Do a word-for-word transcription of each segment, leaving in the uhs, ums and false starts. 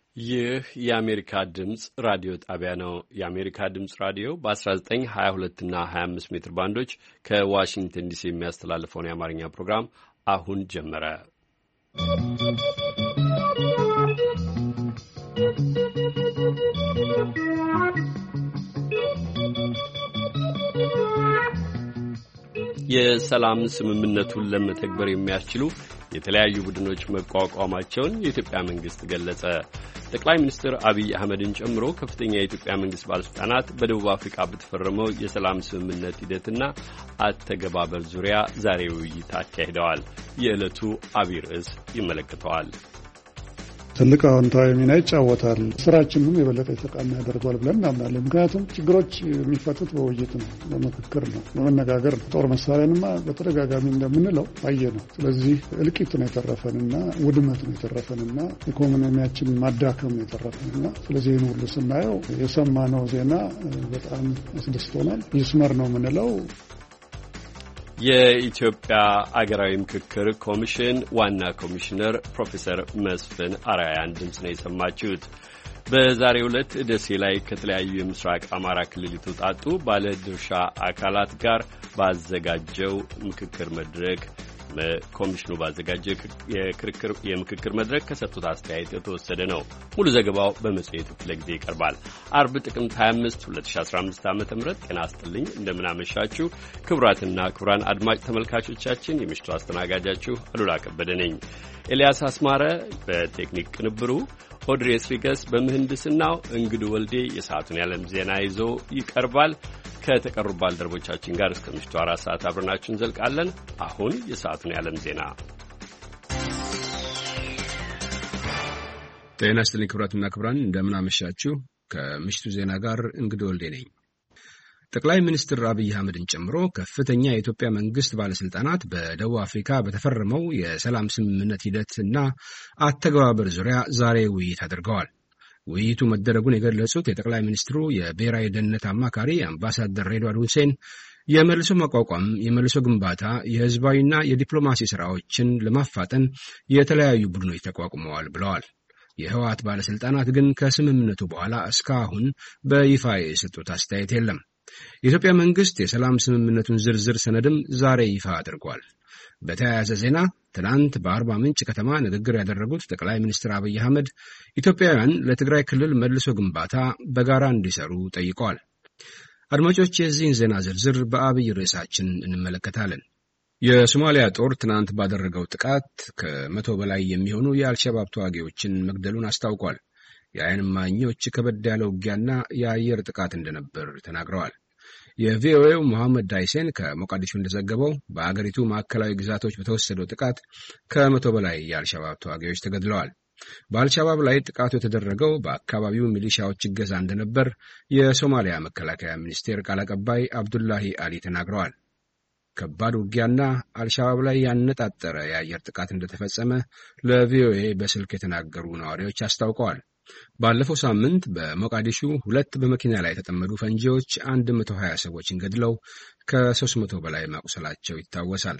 ይህ የአሜሪካ ድምጽ ራዲዮ ጣቢያ ነው። የአሜሪካ ድምጽ ራዲዮ በ19፣ ሀያ ሁለት እና ሀያ አምስት ሜትር ባንዶች ከዋሽንግተን ዲሲ የሚያስተላልፈውን የአማርኛ ፕሮግራም አሁን ጀመረ። የሰላም ስምምነቱን ለመተግበር የሚያስችሉ የተለያዩ ቡድኖች መቋቋማቸውን የኢትዮጵያ መንግስት ገለጸ። ጠቅላይ ሚኒስትር አብይ አህመድን ጨምሮ ከፍተኛ የኢትዮጵያ መንግስት ባለስልጣናት በደቡብ አፍሪካ በተፈረመው የሰላም ስምምነት ሂደትና አተገባበር ዙሪያ ዛሬ ውይይት አካሂደዋል። የዕለቱ አብይ ርዕስ ይመለከተዋል። ትልቅ አዎንታዊ ሚና ይጫወታል። ስራችንም የበለጠ የተቃና ያደርገዋል ብለን እናምናለን። ምክንያቱም ችግሮች የሚፈቱት በውይይት ነው፣ በምክክር ነው፣ በመነጋገር ነው። ጦር መሳሪያንማ በተደጋጋሚ እንደምንለው አየ ነው። ስለዚህ እልቂት ነው የተረፈንና ውድመት ነው የተረፈንና ኢኮኖሚያችን ማዳከም ነው የተረፈንና ስለዚህ ይህን ሁሉ ስናየው የሰማነው ዜና በጣም አስደስቶናል። ይስመር ነው የምንለው። የኢትዮጵያ አገራዊ ምክክር ኮሚሽን ዋና ኮሚሽነር ፕሮፌሰር መስፍን አርአያን ድምፅ ነው የሰማችሁት። በዛሬው ዕለት ደሴ ላይ ከተለያዩ የምስራቅ አማራ ክልል የተውጣጡ ባለድርሻ አካላት ጋር ባዘጋጀው ምክክር መድረክ ኮሚሽኑ ባዘጋጀው የምክክር መድረክ ከሰጡት አስተያየት የተወሰደ ነው። ሙሉ ዘገባው በመጽሔቱ ክፍለ ጊዜ ይቀርባል። አርብ ጥቅምት ሀያ አምስት ሁለት ሺህ አስራ አምስት ዓመተ ምህረት ጤና ይስጥልኝ። እንደምናመሻችሁ ክቡራትና ክቡራን አድማጭ ተመልካቾቻችን፣ የምሽቱ አስተናጋጃችሁ አሉላ ከበደ ነኝ። ኤልያስ አስማረ በቴክኒክ ቅንብሩ፣ ኦድሬስ ሪገስ በምህንድስናው፣ እንግዱ ወልዴ የሰዓቱን የዓለም ዜና ይዞ ይቀርባል። ከተቀሩ ባልደረቦቻችን ጋር እስከ ምሽቱ አራት ሰዓት አብረናችሁ እንዘልቃለን። አሁን የሰዓቱን የዓለም ዜና። ጤና ይስጥልኝ ክቡራትና ክቡራን፣ እንደምን አመሻችሁ። ከምሽቱ ዜና ጋር እንግዱ ወልዴ ነኝ። ጠቅላይ ሚኒስትር አብይ አህመድን ጨምሮ ከፍተኛ የኢትዮጵያ መንግስት ባለስልጣናት በደቡብ አፍሪካ በተፈረመው የሰላም ስምምነት ሂደትና አተገባበር ዙሪያ ዛሬ ውይይት አድርገዋል። ውይይቱ መደረጉን የገለጹት የጠቅላይ ሚኒስትሩ የብሔራዊ ደህንነት አማካሪ አምባሳደር ሬድዋን ሁሴን የመልሶ ማቋቋም፣ የመልሶ ግንባታ፣ የህዝባዊና የዲፕሎማሲ ስራዎችን ለማፋጠን የተለያዩ ቡድኖች ተቋቁመዋል ብለዋል። የህወሓት ባለስልጣናት ግን ከስምምነቱ በኋላ እስካሁን በይፋ የሰጡት አስተያየት የለም። የኢትዮጵያ መንግስት የሰላም ስምምነቱን ዝርዝር ሰነድም ዛሬ ይፋ አድርጓል። በተያያዘ ዜና ትናንት በአርባ ምንጭ ከተማ ንግግር ያደረጉት ጠቅላይ ሚኒስትር አብይ አህመድ ኢትዮጵያውያን ለትግራይ ክልል መልሶ ግንባታ በጋራ እንዲሰሩ ጠይቀዋል። አድማጮች፣ የዚህን ዜና ዝርዝር በአብይ ርዕሳችን እንመለከታለን። የሶማሊያ ጦር ትናንት ባደረገው ጥቃት ከመቶ በላይ የሚሆኑ የአልሸባብ ተዋጊዎችን መግደሉን አስታውቋል። የዓይን እማኞች ከበድ ያለ ውጊያና የአየር ጥቃት እንደነበር ተናግረዋል። የቪኦኤው መሐመድ ዳይሴን ከሞቃዲሾ እንደዘገበው በአገሪቱ ማዕከላዊ ግዛቶች በተወሰደው ጥቃት ከመቶ በላይ የአልሸባብ ተዋጊዎች ተገድለዋል። በአልሸባብ ላይ ጥቃቱ የተደረገው በአካባቢው ሚሊሻዎች እገዛ እንደነበር የሶማሊያ መከላከያ ሚኒስቴር ቃል አቀባይ አብዱላሂ አሊ ተናግረዋል። ከባድ ውጊያና አልሸባብ ላይ ያነጣጠረ የአየር ጥቃት እንደተፈጸመ ለቪኦኤ በስልክ የተናገሩ ነዋሪዎች አስታውቀዋል። ባለፈው ሳምንት በሞቃዲሾ ሁለት በመኪና ላይ የተጠመዱ ፈንጂዎች አንድ መቶ ሀያ ሰዎችን ገድለው ከሦስት መቶ በላይ ማቁሰላቸው ይታወሳል።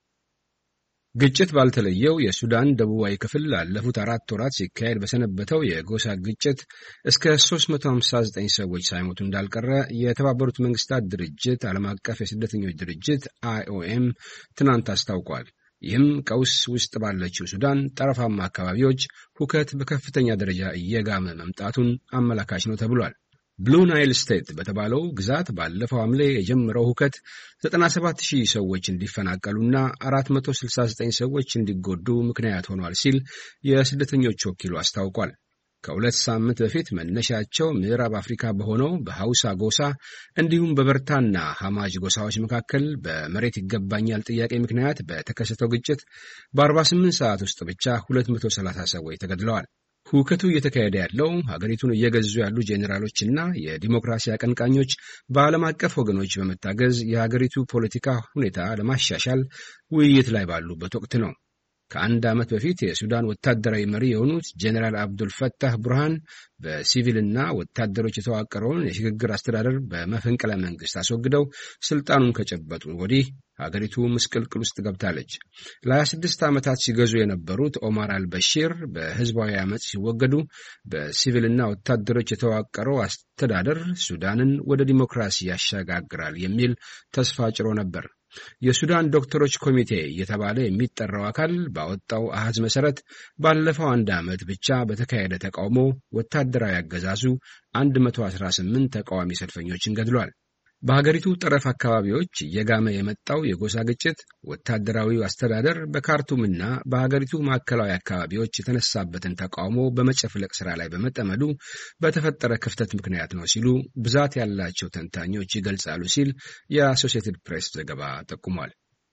ግጭት ባልተለየው የሱዳን ደቡባዊ ክፍል ላለፉት አራት ወራት ሲካሄድ በሰነበተው የጎሳ ግጭት እስከ ሦስት መቶ ሃምሳ ዘጠኝ ሰዎች ሳይሞቱ እንዳልቀረ የተባበሩት መንግስታት ድርጅት ዓለም አቀፍ የስደተኞች ድርጅት አይኦኤም ትናንት አስታውቋል። ይህም ቀውስ ውስጥ ባለችው ሱዳን ጠረፋማ አካባቢዎች ሁከት በከፍተኛ ደረጃ እየጋመ መምጣቱን አመላካች ነው ተብሏል። ብሉ ናይል ስቴት በተባለው ግዛት ባለፈው ሐምሌ የጀመረው ሁከት ዘጠና ሰባት ሺህ ሰዎች እንዲፈናቀሉና አራት መቶ ስልሳ ዘጠኝ ሰዎች እንዲጎዱ ምክንያት ሆኗል ሲል የስደተኞች ወኪሉ አስታውቋል። ከሁለት ሳምንት በፊት መነሻቸው ምዕራብ አፍሪካ በሆነው በሐውሳ ጎሳ እንዲሁም በበርታና ሐማጅ ጎሳዎች መካከል በመሬት ይገባኛል ጥያቄ ምክንያት በተከሰተው ግጭት በአርባ ስምንት ሰዓት ውስጥ ብቻ ሁለት መቶ ሰላሳ ሰዎች ተገድለዋል። ሁከቱ እየተካሄደ ያለው ሀገሪቱን እየገዙ ያሉ ጄኔራሎችና የዲሞክራሲ አቀንቃኞች በዓለም አቀፍ ወገኖች በመታገዝ የሀገሪቱ ፖለቲካ ሁኔታ ለማሻሻል ውይይት ላይ ባሉበት ወቅት ነው። ከአንድ ዓመት በፊት የሱዳን ወታደራዊ መሪ የሆኑት ጄኔራል አብዱል ፈታህ ቡርሃን በሲቪልና ወታደሮች የተዋቀረውን የሽግግር አስተዳደር በመፈንቅለ መንግስት አስወግደው ስልጣኑን ከጨበጡ ወዲህ ሀገሪቱ ምስቅልቅል ውስጥ ገብታለች። ለሀያ ስድስት ዓመታት ሲገዙ የነበሩት ኦማር አልበሺር በህዝባዊ አመጽ ሲወገዱ በሲቪልና ወታደሮች የተዋቀረው አስተዳደር ሱዳንን ወደ ዲሞክራሲ ያሸጋግራል የሚል ተስፋ ጭሮ ነበር። የሱዳን ዶክተሮች ኮሚቴ እየተባለ የሚጠራው አካል ባወጣው አሃዝ መሰረት ባለፈው አንድ ዓመት ብቻ በተካሄደ ተቃውሞ ወታደራዊ አገዛዙ አንድ መቶ አስራ ስምንት ተቃዋሚ ሰልፈኞችን ገድሏል። በሀገሪቱ ጠረፍ አካባቢዎች እየጋመ የመጣው የጎሳ ግጭት ወታደራዊው አስተዳደር በካርቱምና በሀገሪቱ ማዕከላዊ አካባቢዎች የተነሳበትን ተቃውሞ በመጨፍለቅ ስራ ላይ በመጠመዱ በተፈጠረ ክፍተት ምክንያት ነው ሲሉ ብዛት ያላቸው ተንታኞች ይገልጻሉ ሲል የአሶሲኤትድ ፕሬስ ዘገባ ጠቁሟል።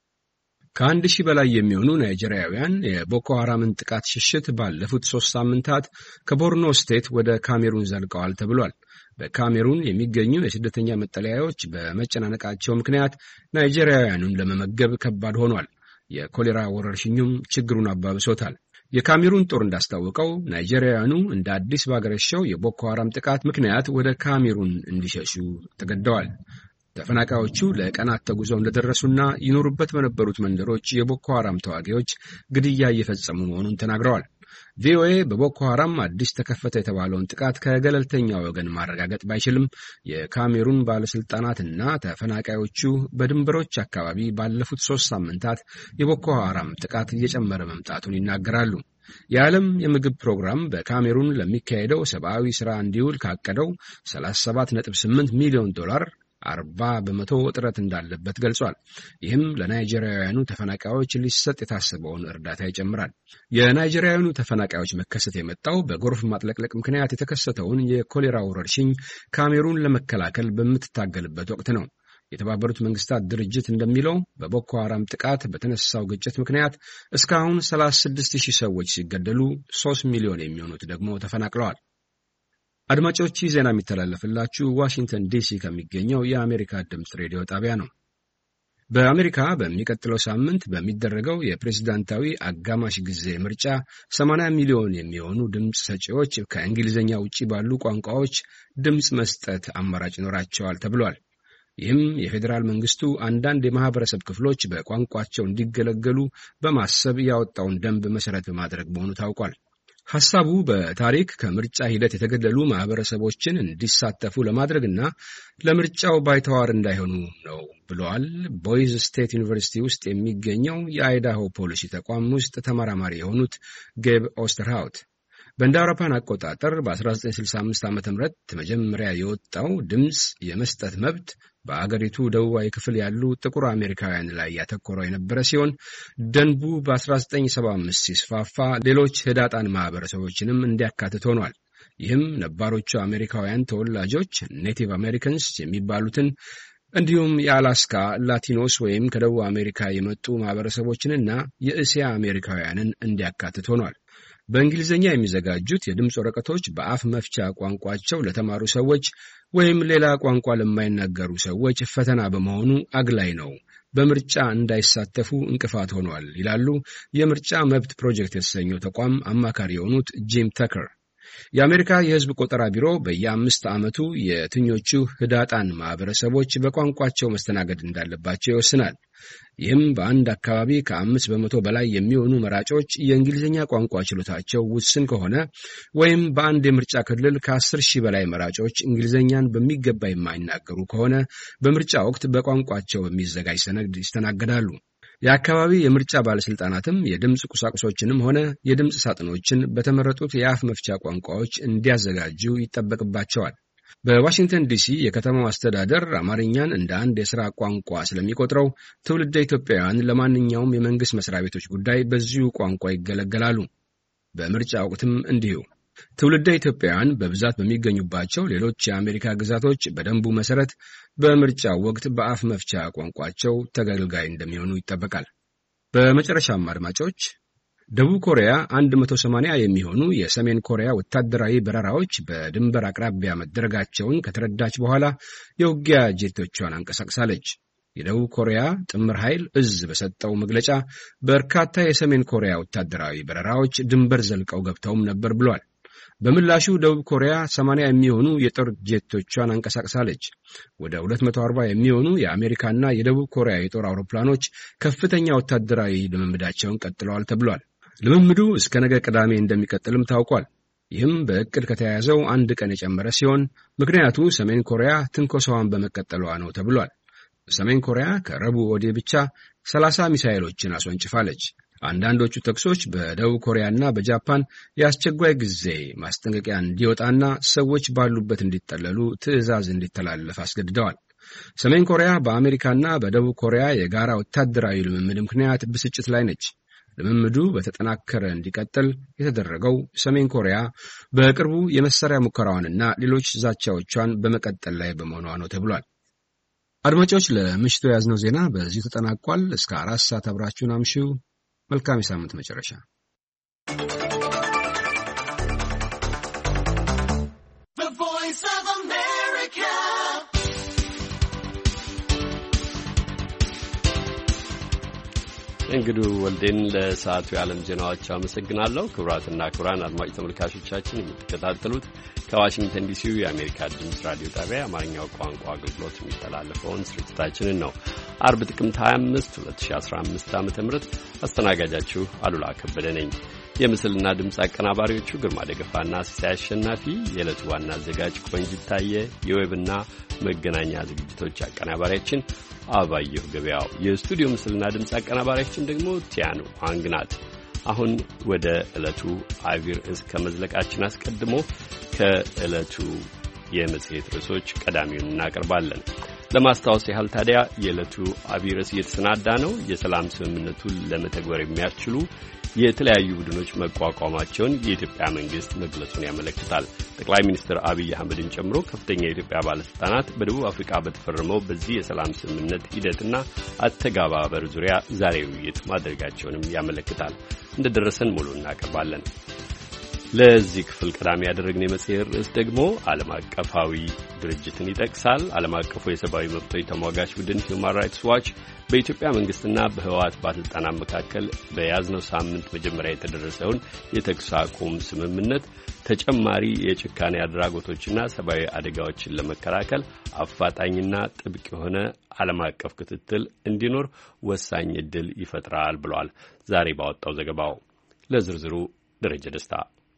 ከአንድ ሺህ በላይ የሚሆኑ ናይጄሪያውያን የቦኮ ሐራምን ጥቃት ሽሽት ባለፉት ሶስት ሳምንታት ከቦርኖ ስቴት ወደ ካሜሩን ዘልቀዋል ተብሏል። በካሜሩን የሚገኙ የስደተኛ መጠለያዎች በመጨናነቃቸው ምክንያት ናይጄሪያውያኑን ለመመገብ ከባድ ሆኗል። የኮሌራ ወረርሽኙም ችግሩን አባብሶታል። የካሜሩን ጦር እንዳስታወቀው ናይጄሪያውያኑ እንደ አዲስ ባገረሸው የቦኮ ሐራም ጥቃት ምክንያት ወደ ካሜሩን እንዲሸሹ ተገደዋል። ተፈናቃዮቹ ለቀናት ተጉዘው እንደደረሱና ይኖሩበት በነበሩት መንደሮች የቦኮ ሐራም ተዋጊዎች ግድያ እየፈጸሙ መሆኑን ተናግረዋል። ቪኦኤ በቦኮ ሐራም አዲስ ተከፈተ የተባለውን ጥቃት ከገለልተኛ ወገን ማረጋገጥ ባይችልም የካሜሩን ባለስልጣናትና ተፈናቃዮቹ በድንበሮች አካባቢ ባለፉት ሶስት ሳምንታት የቦኮ ሐራም ጥቃት እየጨመረ መምጣቱን ይናገራሉ። የዓለም የምግብ ፕሮግራም በካሜሩን ለሚካሄደው ሰብአዊ ሥራ እንዲውል ካቀደው ሰላሳ ሰባት ነጥብ ስምንት ሚሊዮን ዶላር አርባ በመቶ እጥረት እንዳለበት ገልጿል። ይህም ለናይጄሪያውያኑ ተፈናቃዮች ሊሰጥ የታሰበውን እርዳታ ይጨምራል። የናይጄሪያውያኑ ተፈናቃዮች መከሰት የመጣው በጎርፍ ማጥለቅለቅ ምክንያት የተከሰተውን የኮሌራ ወረርሽኝ ካሜሩን ለመከላከል በምትታገልበት ወቅት ነው። የተባበሩት መንግስታት ድርጅት እንደሚለው በቦኮ ሐራም ጥቃት በተነሳው ግጭት ምክንያት እስካሁን ሰላሳ ስድስት ሺህ ሰዎች ሲገደሉ ሶስት ሚሊዮን የሚሆኑት ደግሞ ተፈናቅለዋል። አድማጮች ዜና የሚተላለፍላችሁ ዋሽንግተን ዲሲ ከሚገኘው የአሜሪካ ድምፅ ሬዲዮ ጣቢያ ነው። በአሜሪካ በሚቀጥለው ሳምንት በሚደረገው የፕሬዝዳንታዊ አጋማሽ ጊዜ ምርጫ ሰማንያ ሚሊዮን የሚሆኑ ድምፅ ሰጪዎች ከእንግሊዝኛ ውጪ ባሉ ቋንቋዎች ድምፅ መስጠት አማራጭ ይኖራቸዋል ተብሏል። ይህም የፌዴራል መንግስቱ አንዳንድ የማህበረሰብ ክፍሎች በቋንቋቸው እንዲገለገሉ በማሰብ ያወጣውን ደንብ መሰረት በማድረግ መሆኑ ታውቋል። ሐሳቡ በታሪክ ከምርጫ ሂደት የተገለሉ ማህበረሰቦችን እንዲሳተፉ ለማድረግና ለምርጫው ባይተዋር እንዳይሆኑ ነው ብለዋል። ቦይዝ ስቴት ዩኒቨርሲቲ ውስጥ የሚገኘው የአይዳሆ ፖሊሲ ተቋም ውስጥ ተመራማሪ የሆኑት ጌብ ኦስተርሃውት በእንደ አውሮፓውያን አቆጣጠር በ1965 ዓ.ም መጀመሪያ የወጣው ድምፅ የመስጠት መብት በአገሪቱ ደቡባዊ ክፍል ያሉ ጥቁር አሜሪካውያን ላይ ያተኮረው የነበረ ሲሆን ደንቡ በ1975 ሲስፋፋ ሌሎች ህዳጣን ማህበረሰቦችንም እንዲያካትት ሆኗል። ይህም ነባሮቹ አሜሪካውያን ተወላጆች ኔቲቭ አሜሪካንስ የሚባሉትን እንዲሁም የአላስካ ላቲኖስ ወይም ከደቡብ አሜሪካ የመጡ ማህበረሰቦችንና የእስያ አሜሪካውያንን እንዲያካትት ሆኗል። በእንግሊዝኛ የሚዘጋጁት የድምፅ ወረቀቶች በአፍ መፍቻ ቋንቋቸው ለተማሩ ሰዎች ወይም ሌላ ቋንቋ ለማይናገሩ ሰዎች ፈተና በመሆኑ አግላይ ነው፣ በምርጫ እንዳይሳተፉ እንቅፋት ሆኗል ይላሉ የምርጫ መብት ፕሮጀክት የተሰኘው ተቋም አማካሪ የሆኑት ጂም ተከር። የአሜሪካ የህዝብ ቆጠራ ቢሮ በየአምስት ዓመቱ የትኞቹ ህዳጣን ማህበረሰቦች በቋንቋቸው መስተናገድ እንዳለባቸው ይወስናል። ይህም በአንድ አካባቢ ከአምስት በመቶ በላይ የሚሆኑ መራጮች የእንግሊዝኛ ቋንቋ ችሎታቸው ውስን ከሆነ ወይም በአንድ የምርጫ ክልል ከአስር ሺህ በላይ መራጮች እንግሊዝኛን በሚገባ የማይናገሩ ከሆነ በምርጫ ወቅት በቋንቋቸው በሚዘጋጅ ሰነድ ይስተናገዳሉ። የአካባቢ የምርጫ ባለስልጣናትም የድምፅ ቁሳቁሶችንም ሆነ የድምፅ ሳጥኖችን በተመረጡት የአፍ መፍቻ ቋንቋዎች እንዲያዘጋጁ ይጠበቅባቸዋል። በዋሽንግተን ዲሲ የከተማው አስተዳደር አማርኛን እንደ አንድ የሥራ ቋንቋ ስለሚቆጥረው ትውልደ ኢትዮጵያውያን ለማንኛውም የመንግሥት መስሪያ ቤቶች ጉዳይ በዚሁ ቋንቋ ይገለገላሉ። በምርጫ ወቅትም እንዲሁ። ትውልደ ኢትዮጵያውያን በብዛት በሚገኙባቸው ሌሎች የአሜሪካ ግዛቶች በደንቡ መሰረት በምርጫው ወቅት በአፍ መፍቻ ቋንቋቸው ተገልጋይ እንደሚሆኑ ይጠበቃል። በመጨረሻም አድማጮች ደቡብ ኮሪያ መቶ ሰማንያ የሚሆኑ የሰሜን ኮሪያ ወታደራዊ በረራዎች በድንበር አቅራቢያ መደረጋቸውን ከተረዳች በኋላ የውጊያ ጄቶቿን አንቀሳቅሳለች። የደቡብ ኮሪያ ጥምር ኃይል እዝ በሰጠው መግለጫ በርካታ የሰሜን ኮሪያ ወታደራዊ በረራዎች ድንበር ዘልቀው ገብተውም ነበር ብሏል። በምላሹ ደቡብ ኮሪያ ሰማንያ የሚሆኑ የጦር ጄቶቿን አንቀሳቅሳለች። ወደ ሁለት መቶ አርባ የሚሆኑ የአሜሪካና የደቡብ ኮሪያ የጦር አውሮፕላኖች ከፍተኛ ወታደራዊ ልምምዳቸውን ቀጥለዋል ተብሏል። ልምምዱ እስከ ነገ ቅዳሜ እንደሚቀጥልም ታውቋል። ይህም በእቅድ ከተያዘው አንድ ቀን የጨመረ ሲሆን ምክንያቱ ሰሜን ኮሪያ ትንኮሳዋን በመቀጠሏ ነው ተብሏል። ሰሜን ኮሪያ ከረቡዕ ወዲህ ብቻ ሰላሳ ሚሳኤሎችን አስወንጭፋለች። አንዳንዶቹ ተኩሶች በደቡብ ኮሪያና በጃፓን የአስቸኳይ ጊዜ ማስጠንቀቂያ እንዲወጣና ሰዎች ባሉበት እንዲጠለሉ ትዕዛዝ እንዲተላለፍ አስገድደዋል። ሰሜን ኮሪያ በአሜሪካና በደቡብ ኮሪያ የጋራ ወታደራዊ ልምምድ ምክንያት ብስጭት ላይ ነች። ልምምዱ በተጠናከረ እንዲቀጥል የተደረገው ሰሜን ኮሪያ በቅርቡ የመሳሪያ ሙከራዋንና ሌሎች ዛቻዎቿን በመቀጠል ላይ በመሆኗ ነው ተብሏል። አድማጮች፣ ለምሽቱ ያዝነው ዜና በዚሁ ተጠናቋል። እስከ አራት ሰዓት አብራችሁን አምሹ። መልካም የሳምንት መጨረሻ። እንግዲህ ወልዴን ለሰዓቱ የዓለም ዜናዎች አመሰግናለሁ። ክቡራትና ክቡራን አድማጭ ተመልካቾቻችን የምትከታተሉት ከዋሽንግተን ዲሲው የአሜሪካ ድምፅ ራዲዮ ጣቢያ የአማርኛው ቋንቋ አገልግሎት የሚተላለፈውን ስርጭታችንን ነው። አርብ ጥቅምት ሃያ አምስት ሁለት ሺህ አስራ አምስት ዓመተ ምህረት አስተናጋጃችሁ አሉላ ከበደ ነኝ። የምስልና ድምፅ አቀናባሪዎቹ ግርማ ደገፋና ሲሳይ አሸናፊ፣ የዕለቱ ዋና አዘጋጅ ቆንጂት ታየ፣ የዌብና መገናኛ ዝግጅቶች አቀናባሪያችን አባየሁ ገበያው፣ የስቱዲዮ ምስልና ድምፅ አቀናባሪያችን ደግሞ ቲያኑ አንግናት። አሁን ወደ ዕለቱ አቢይ ርዕስ ከመዝለቃችን አስቀድሞ ከዕለቱ የመጽሔት ርዕሶች ቀዳሚውን እናቀርባለን። ለማስታወስ ያህል ታዲያ የዕለቱ አቢይ ርዕስ እየተሰናዳ ነው። የሰላም ስምምነቱን ለመተግበር የሚያስችሉ የተለያዩ ቡድኖች መቋቋማቸውን የኢትዮጵያ መንግስት መግለጹን ያመለክታል። ጠቅላይ ሚኒስትር አብይ አህመድን ጨምሮ ከፍተኛ የኢትዮጵያ ባለስልጣናት በደቡብ አፍሪካ በተፈረመው በዚህ የሰላም ስምምነት ሂደትና አተገባበር ዙሪያ ዛሬ ውይይት ማድረጋቸውንም ያመለክታል። እንደደረሰን ሙሉ እናቀርባለን። ለዚህ ክፍል ቀዳሚ ያደረግነው የመጽሔት ርዕስ ደግሞ ዓለም አቀፋዊ ድርጅትን ይጠቅሳል። ዓለም አቀፉ የሰብአዊ መብቶች ተሟጋች ቡድን ሂውማን ራይትስ ዋች በኢትዮጵያ መንግስትና በህወሓት ባለስልጣናት መካከል በያዝነው ሳምንት መጀመሪያ የተደረሰውን የተኩስ አቁም ስምምነት ተጨማሪ የጭካኔ አድራጎቶችና ሰብአዊ አደጋዎችን ለመከላከል አፋጣኝና ጥብቅ የሆነ ዓለም አቀፍ ክትትል እንዲኖር ወሳኝ ዕድል ይፈጥራል ብሏል ዛሬ ባወጣው ዘገባው። ለዝርዝሩ ደረጀ ደስታ።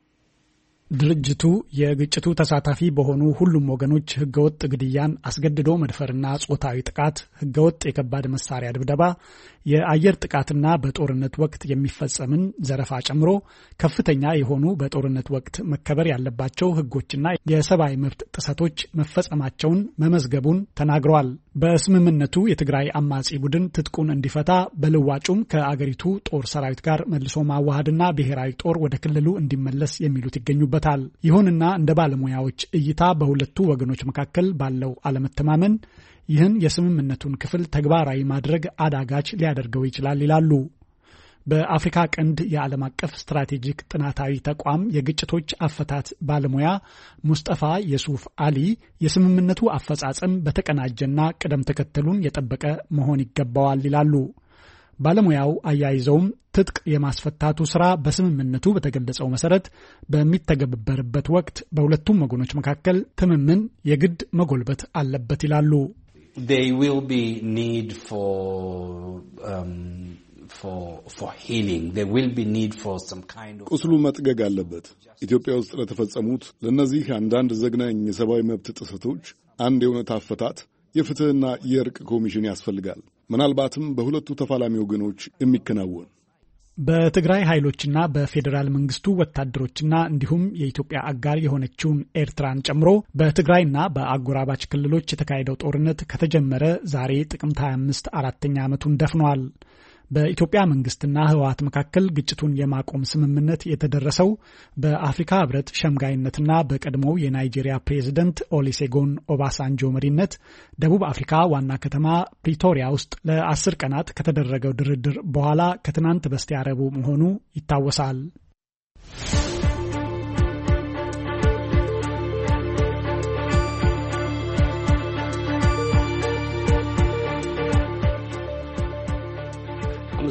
ድርጅቱ የግጭቱ ተሳታፊ በሆኑ ሁሉም ወገኖች ህገወጥ ግድያን፣ አስገድዶ መድፈርና ጾታዊ ጥቃት፣ ህገወጥ የከባድ መሳሪያ ድብደባ፣ የአየር ጥቃትና በጦርነት ወቅት የሚፈጸምን ዘረፋ ጨምሮ ከፍተኛ የሆኑ በጦርነት ወቅት መከበር ያለባቸው ህጎችና የሰብአዊ መብት ጥሰቶች መፈጸማቸውን መመዝገቡን ተናግረዋል። በስምምነቱ የትግራይ አማጺ ቡድን ትጥቁን እንዲፈታ፣ በልዋጩም ከአገሪቱ ጦር ሰራዊት ጋር መልሶ ማዋሃድና ብሔራዊ ጦር ወደ ክልሉ እንዲመለስ የሚሉት ይገኙበታል። ይሁንና እንደ ባለሙያዎች እይታ በሁለቱ ወገኖች መካከል ባለው አለመተማመን ይህን የስምምነቱን ክፍል ተግባራዊ ማድረግ አዳጋች ሊያደርገው ይችላል ይላሉ። በአፍሪካ ቀንድ የዓለም አቀፍ ስትራቴጂክ ጥናታዊ ተቋም የግጭቶች አፈታት ባለሙያ ሙስጠፋ የሱፍ አሊ የስምምነቱ አፈጻጸም በተቀናጀና ቅደም ተከተሉን የጠበቀ መሆን ይገባዋል ይላሉ። ባለሙያው አያይዘውም ትጥቅ የማስፈታቱ ስራ በስምምነቱ በተገለጸው መሰረት በሚተገበርበት ወቅት በሁለቱም ወገኖች መካከል ትምምን የግድ መጎልበት አለበት ይላሉ። There will be need for um, for for healing. There will be need for some kind of ቁስሉ መጥገግ አለበት። ኢትዮጵያ ውስጥ ለተፈጸሙት ለነዚህ አንዳንድ ዘግናኝ የሰብአዊ መብት ጥሰቶች አንድ የእውነት አፈታት የፍትህና የእርቅ ኮሚሽን ያስፈልጋል። ምናልባትም በሁለቱ ተፋላሚ ወገኖች የሚከናወን በትግራይ ኃይሎችና በፌዴራል መንግስቱ ወታደሮችና እንዲሁም የኢትዮጵያ አጋር የሆነችውን ኤርትራን ጨምሮ በትግራይና በአጎራባች ክልሎች የተካሄደው ጦርነት ከተጀመረ ዛሬ ጥቅምት ሃያ አምስት አራተኛ ዓመቱን ደፍኗል። በኢትዮጵያ መንግስትና ህወሓት መካከል ግጭቱን የማቆም ስምምነት የተደረሰው በአፍሪካ ህብረት ሸምጋይነትና በቀድሞው የናይጄሪያ ፕሬዝዳንት ኦሉሴጉን ኦባሳንጆ መሪነት ደቡብ አፍሪካ ዋና ከተማ ፕሪቶሪያ ውስጥ ለአስር ቀናት ከተደረገው ድርድር በኋላ ከትናንት በስቲያ ረቡዕ መሆኑ ይታወሳል።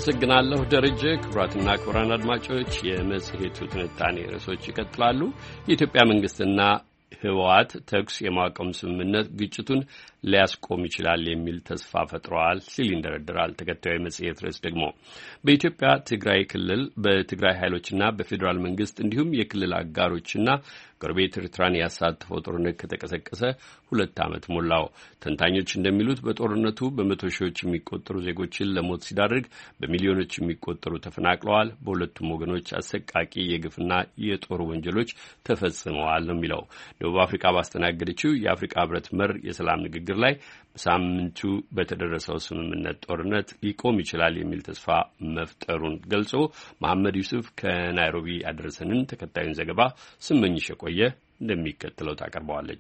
አመሰግናለሁ ደረጀ። ክቡራትና ክቡራን አድማጮች የመጽሔቱ ትንታኔ ርዕሶች ይቀጥላሉ። የኢትዮጵያ መንግስትና ህወሓት ተኩስ የማቆም ስምምነት ግጭቱን ሊያስቆም ይችላል የሚል ተስፋ ፈጥረዋል ሲል ይንደረደራል። ተከታዩ መጽሔት ርዕስ ደግሞ በኢትዮጵያ ትግራይ ክልል በትግራይ ኃይሎችና በፌዴራል መንግስት እንዲሁም የክልል አጋሮችና ጎረቤት ኤርትራን ያሳተፈው ጦርነት ከተቀሰቀሰ ሁለት ዓመት ሞላው። ተንታኞች እንደሚሉት በጦርነቱ በመቶ ሺዎች የሚቆጠሩ ዜጎችን ለሞት ሲዳርግ በሚሊዮኖች የሚቆጠሩ ተፈናቅለዋል። በሁለቱም ወገኖች አሰቃቂ የግፍና የጦር ወንጀሎች ተፈጽመዋል ነው የሚለው። ደቡብ አፍሪካ ባስተናገደችው የአፍሪካ ህብረት መር የሰላም ንግግር ላይ በሳምንቱ በተደረሰው ስምምነት ጦርነት ሊቆም ይችላል የሚል ተስፋ መፍጠሩን ገልጾ መሐመድ ዩሱፍ ከናይሮቢ ያደረሰንን ተከታዩን ዘገባ ስመኝሽ የቆየ እንደሚከተለው ታቀርበዋለች።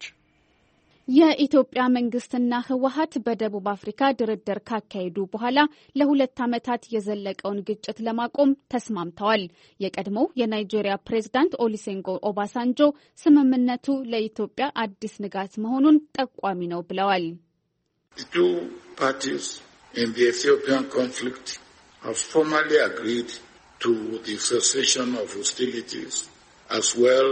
የኢትዮጵያ መንግስትና ህወሓት በደቡብ አፍሪካ ድርድር ካካሄዱ በኋላ ለሁለት ዓመታት የዘለቀውን ግጭት ለማቆም ተስማምተዋል። የቀድሞው የናይጄሪያ ፕሬዝዳንት ኦሉሴጉን ኦባሳንጆ ስምምነቱ ለኢትዮጵያ አዲስ ንጋት መሆኑን ጠቋሚ ነው ብለዋል። The two parties in the Ethiopian conflict have formally agreed to the cessation of hostilities as well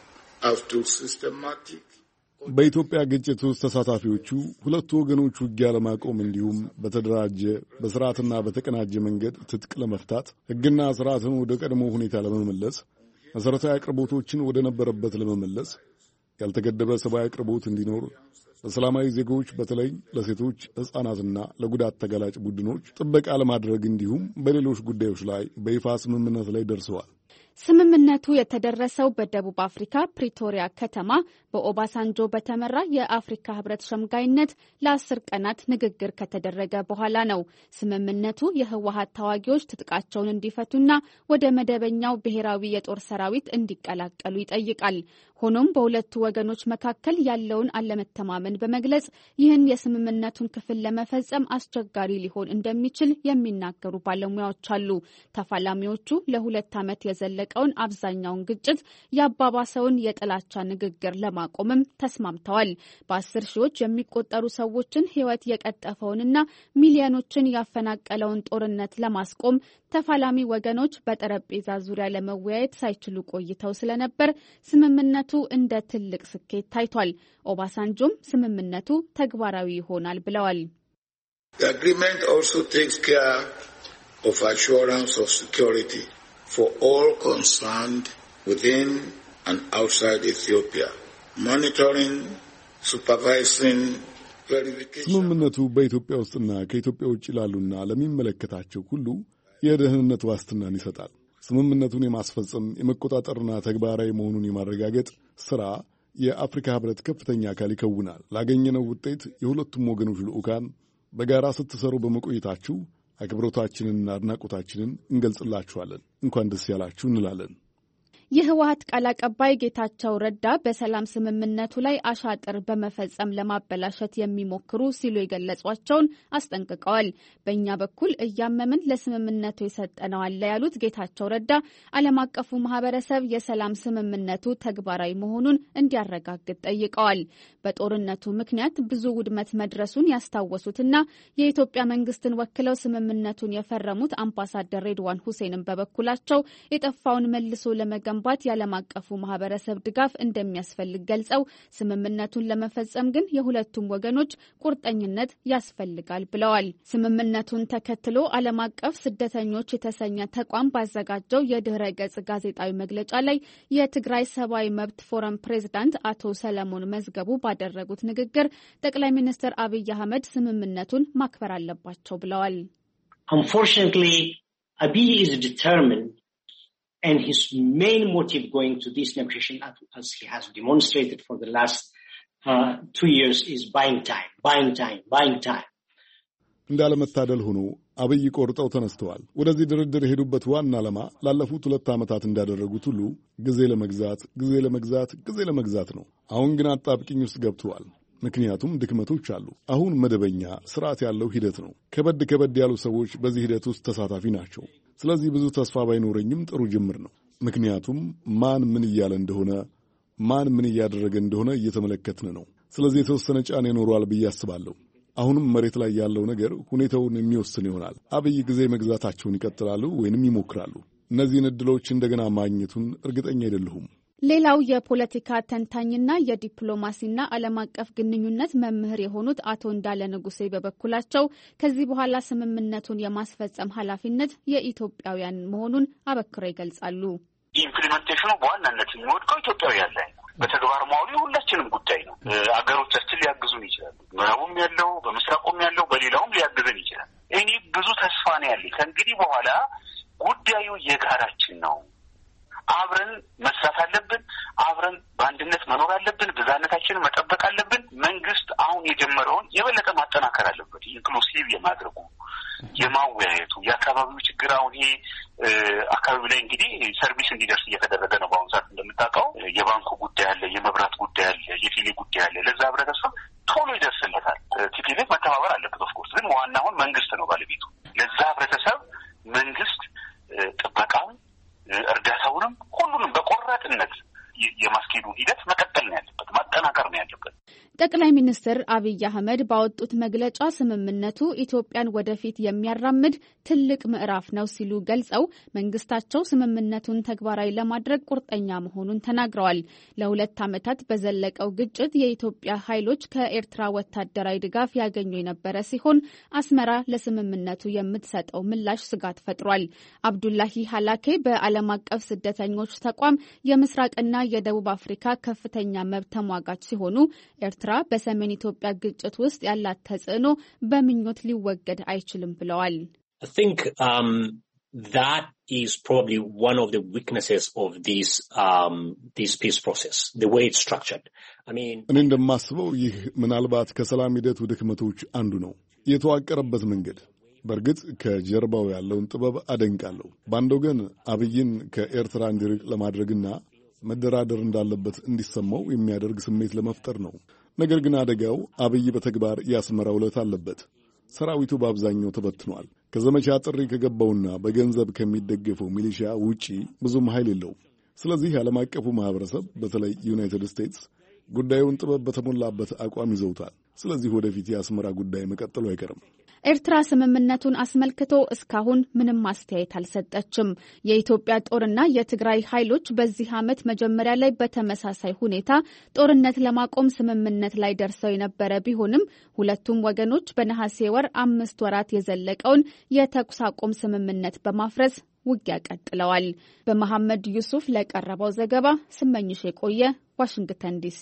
as to systematic በኢትዮጵያ ግጭት ውስጥ ተሳታፊዎቹ ሁለቱ ወገኖች ውጊያ ለማቆም እንዲሁም በተደራጀ በስርዓትና በተቀናጀ መንገድ ትጥቅ ለመፍታት ሕግና ስርዓትን ወደ ቀድሞ ሁኔታ ለመመለስ መሠረታዊ አቅርቦቶችን ወደ ነበረበት ለመመለስ ያልተገደበ ሰብአዊ አቅርቦት እንዲኖር ለሰላማዊ ዜጎች በተለይ ለሴቶች ሕፃናትና ለጉዳት ተጋላጭ ቡድኖች ጥበቃ ለማድረግ እንዲሁም በሌሎች ጉዳዮች ላይ በይፋ ስምምነት ላይ ደርሰዋል። ስምምነቱ የተደረሰው በደቡብ አፍሪካ ፕሪቶሪያ ከተማ በኦባሳንጆ በተመራ የአፍሪካ ህብረት ሸምጋይነት ለአስር ቀናት ንግግር ከተደረገ በኋላ ነው። ስምምነቱ የህወሓት ተዋጊዎች ትጥቃቸውን እንዲፈቱና ወደ መደበኛው ብሔራዊ የጦር ሰራዊት እንዲቀላቀሉ ይጠይቃል። ሆኖም በሁለቱ ወገኖች መካከል ያለውን አለመተማመን በመግለጽ ይህን የስምምነቱን ክፍል ለመፈጸም አስቸጋሪ ሊሆን እንደሚችል የሚናገሩ ባለሙያዎች አሉ። ተፋላሚዎቹ ለሁለት ዓመት የዘለቀውን አብዛኛውን ግጭት ያባባሰውን የጥላቻ ንግግር ለማቆምም ተስማምተዋል። በአስር ሺዎች የሚቆጠሩ ሰዎችን ህይወት የቀጠፈውንና ሚሊዮኖችን ያፈናቀለውን ጦርነት ለማስቆም ተፋላሚ ወገኖች በጠረጴዛ ዙሪያ ለመወያየት ሳይችሉ ቆይተው ስለነበር ስምምነቱ እንደ ትልቅ ስኬት ታይቷል። ኦባሳንጆም ስምምነቱ ተግባራዊ ይሆናል ብለዋል። The agreement also takes care of assurance of security for all concerned within and outside Ethiopia, monitoring, supervising, verification. ስምምነቱ በኢትዮጵያ ውስጥና ከኢትዮጵያ ውጭ ላሉና ለሚመለከታቸው ሁሉ የደህንነት ዋስትናን ይሰጣል። ስምምነቱን የማስፈጸም የመቆጣጠርና ተግባራዊ መሆኑን የማረጋገጥ ሥራ የአፍሪካ ህብረት ከፍተኛ አካል ይከውናል። ላገኘነው ውጤት የሁለቱም ወገኖች ልዑካን በጋራ ስትሰሩ በመቆየታችሁ አክብሮታችንንና አድናቆታችንን እንገልጽላችኋለን። እንኳን ደስ ያላችሁ እንላለን። የህወሓት ቃል አቀባይ ጌታቸው ረዳ በሰላም ስምምነቱ ላይ አሻጥር በመፈጸም ለማበላሸት የሚሞክሩ ሲሉ የገለጿቸውን አስጠንቅቀዋል። በእኛ በኩል እያመምን ለስምምነቱ የሰጠነው አለ ያሉት ጌታቸው ረዳ ዓለም አቀፉ ማህበረሰብ የሰላም ስምምነቱ ተግባራዊ መሆኑን እንዲያረጋግጥ ጠይቀዋል። በጦርነቱ ምክንያት ብዙ ውድመት መድረሱን ያስታወሱትና የኢትዮጵያ መንግስትን ወክለው ስምምነቱን የፈረሙት አምባሳደር ሬድዋን ሁሴንም በበኩላቸው የጠፋውን መልሶ ለመገንባት የዓለም አቀፉ ማህበረሰብ ድጋፍ እንደሚያስፈልግ ገልጸው ስምምነቱን ለመፈጸም ግን የሁለቱም ወገኖች ቁርጠኝነት ያስፈልጋል ብለዋል። ስምምነቱን ተከትሎ ዓለም አቀፍ ስደተኞች የተሰኘ ተቋም ባዘጋጀው የድህረ ገጽ ጋዜጣዊ መግለጫ ላይ የትግራይ ሰብአዊ መብት ፎረም ፕሬዝዳንት አቶ ሰለሞን መዝገቡ ባደረጉት ንግግር ጠቅላይ ሚኒስትር አብይ አህመድ ስምምነቱን ማክበር አለባቸው ብለዋል። Unfortunately, Abiy is determined and his main motive going to this negotiation, as he has demonstrated for the last uh, two years, is buying time, buying time, buying time. እንዳለመታደል ሆኖ አብይ ቆርጠው ተነስተዋል። ወደዚህ ድርድር የሄዱበት ዋና ዓላማ ላለፉት ሁለት ዓመታት እንዳደረጉት ሁሉ ጊዜ ለመግዛት ጊዜ ለመግዛት ጊዜ ለመግዛት ነው። አሁን ግን አጣብቂኝ ውስጥ ገብተዋል። ምክንያቱም ድክመቶች አሉ። አሁን መደበኛ ስርዓት ያለው ሂደት ነው። ከበድ ከበድ ያሉ ሰዎች በዚህ ሂደት ውስጥ ተሳታፊ ናቸው። ስለዚህ ብዙ ተስፋ ባይኖረኝም ጥሩ ጅምር ነው። ምክንያቱም ማን ምን እያለ እንደሆነ ማን ምን እያደረገ እንደሆነ እየተመለከትን ነው። ስለዚህ የተወሰነ ጫና ይኖረዋል ብዬ አስባለሁ። አሁንም መሬት ላይ ያለው ነገር ሁኔታውን የሚወስን ይሆናል። አብይ ጊዜ መግዛታቸውን ይቀጥላሉ ወይንም ይሞክራሉ። እነዚህን ዕድሎች እንደገና ማግኘቱን እርግጠኛ አይደለሁም። ሌላው የፖለቲካ ተንታኝና የዲፕሎማሲና ዓለም አቀፍ ግንኙነት መምህር የሆኑት አቶ እንዳለ ንጉሴ በበኩላቸው ከዚህ በኋላ ስምምነቱን የማስፈጸም ኃላፊነት የኢትዮጵያውያን መሆኑን አበክረው ይገልጻሉ። ኢምፕሊሜንቴሽኑ በዋናነት የሚወድቀው ኢትዮጵያውያን ላይ ነው። በተግባር ማዋሉ ሁላችንም ጉዳይ ነው። አገሮቻችን ሊያግዙን ይችላሉ። ምዕራቡም ያለው በምስራቁም ያለው በሌላውም ሊያግዘን ይችላል። እኔ ብዙ ተስፋ ነው ያለኝ። ከእንግዲህ በኋላ ጉዳዩ የጋራችን ነው። አብረን መስራት አለብን። አብረን በአንድነት መኖር አለብን። ብዛነታችንን መጠበቅ አለብን። መንግስት አሁን የጀመረውን የበለጠ ማጠናከር አለበት። ኢንክሉሲቭ የማድረጉ የማወያየቱ የአካባቢው ችግር አሁን ይሄ አካባቢ ላይ እንግዲህ ሰርቪስ እንዲደርስ እየተደረገ ነው። በአሁኑ ሰዓት እንደምታውቀው የባንኩ ጉዳይ አለ፣ የመብራት ጉዳይ አለ፣ የቴሌ ጉዳይ አለ። ለዛ ህብረተሰብ ቶሎ ይደርስለታል። ቲፒኤልኤፍ መተባበር አለበት። ኦፍኮርስ ግን ዋና አሁን መንግስት ነው ባለቤቱ። ለዛ ህብረተሰብ መንግስት ጥበቃውን እርዳታውንም ሁሉንም በቆራጥነት የማስኬዱ ሂደት መቀጠል ነው ያለበት፣ ማጠናከር ነው ያለበት። ጠቅላይ ሚኒስትር አብይ አህመድ ባወጡት መግለጫ ስምምነቱ ኢትዮጵያን ወደፊት የሚያራምድ ትልቅ ምዕራፍ ነው ሲሉ ገልጸው መንግስታቸው ስምምነቱን ተግባራዊ ለማድረግ ቁርጠኛ መሆኑን ተናግረዋል። ለሁለት ዓመታት በዘለቀው ግጭት የኢትዮጵያ ኃይሎች ከኤርትራ ወታደራዊ ድጋፍ ያገኙ የነበረ ሲሆን አስመራ ለስምምነቱ የምትሰጠው ምላሽ ስጋት ፈጥሯል። አብዱላሂ ሀላኬ በዓለም አቀፍ ስደተኞች ተቋም የምስራቅና የደቡብ አፍሪካ ከፍተኛ መብት ተሟጋች ሲሆኑ ኤርትራ በሰሜን ኢትዮጵያ ግጭት ውስጥ ያላት ተጽዕኖ በምኞት ሊወገድ አይችልም ብለዋል። I think um, that is probably one of the weaknesses of this um, this peace process, the way it's structured. I mean, እኔ እንደማስበው ይህ ምናልባት ከሰላም ሂደቱ ድክመቶች አንዱ ነው፣ የተዋቀረበት መንገድ። በእርግጥ ከጀርባው ያለውን ጥበብ አደንቃለሁ። በአንድ ወገን አብይን ከኤርትራ እንዲርቅ ለማድረግና መደራደር እንዳለበት እንዲሰማው የሚያደርግ ስሜት ለመፍጠር ነው። ነገር ግን አደጋው አብይ በተግባር ያስመራ ውለት አለበት። ሰራዊቱ በአብዛኛው ተበትኗል። ከዘመቻ ጥሪ ከገባውና በገንዘብ ከሚደገፈው ሚሊሺያ ውጪ ብዙም ኃይል የለውም። ስለዚህ ዓለም አቀፉ ማህበረሰብ በተለይ ዩናይትድ ስቴትስ ጉዳዩን ጥበብ በተሞላበት አቋም ይዘውታል። ስለዚህ ወደፊት የአስመራ ጉዳይ መቀጠሉ አይቀርም። ኤርትራ ስምምነቱን አስመልክቶ እስካሁን ምንም አስተያየት አልሰጠችም። የኢትዮጵያ ጦርና የትግራይ ኃይሎች በዚህ ዓመት መጀመሪያ ላይ በተመሳሳይ ሁኔታ ጦርነት ለማቆም ስምምነት ላይ ደርሰው የነበረ ቢሆንም ሁለቱም ወገኖች በነሐሴ ወር አምስት ወራት የዘለቀውን የተኩስ አቁም ስምምነት በማፍረስ ውጊያ ቀጥለዋል። በመሐመድ ዩሱፍ ለቀረበው ዘገባ ስመኝሽ የቆየ ዋሽንግተን ዲሲ።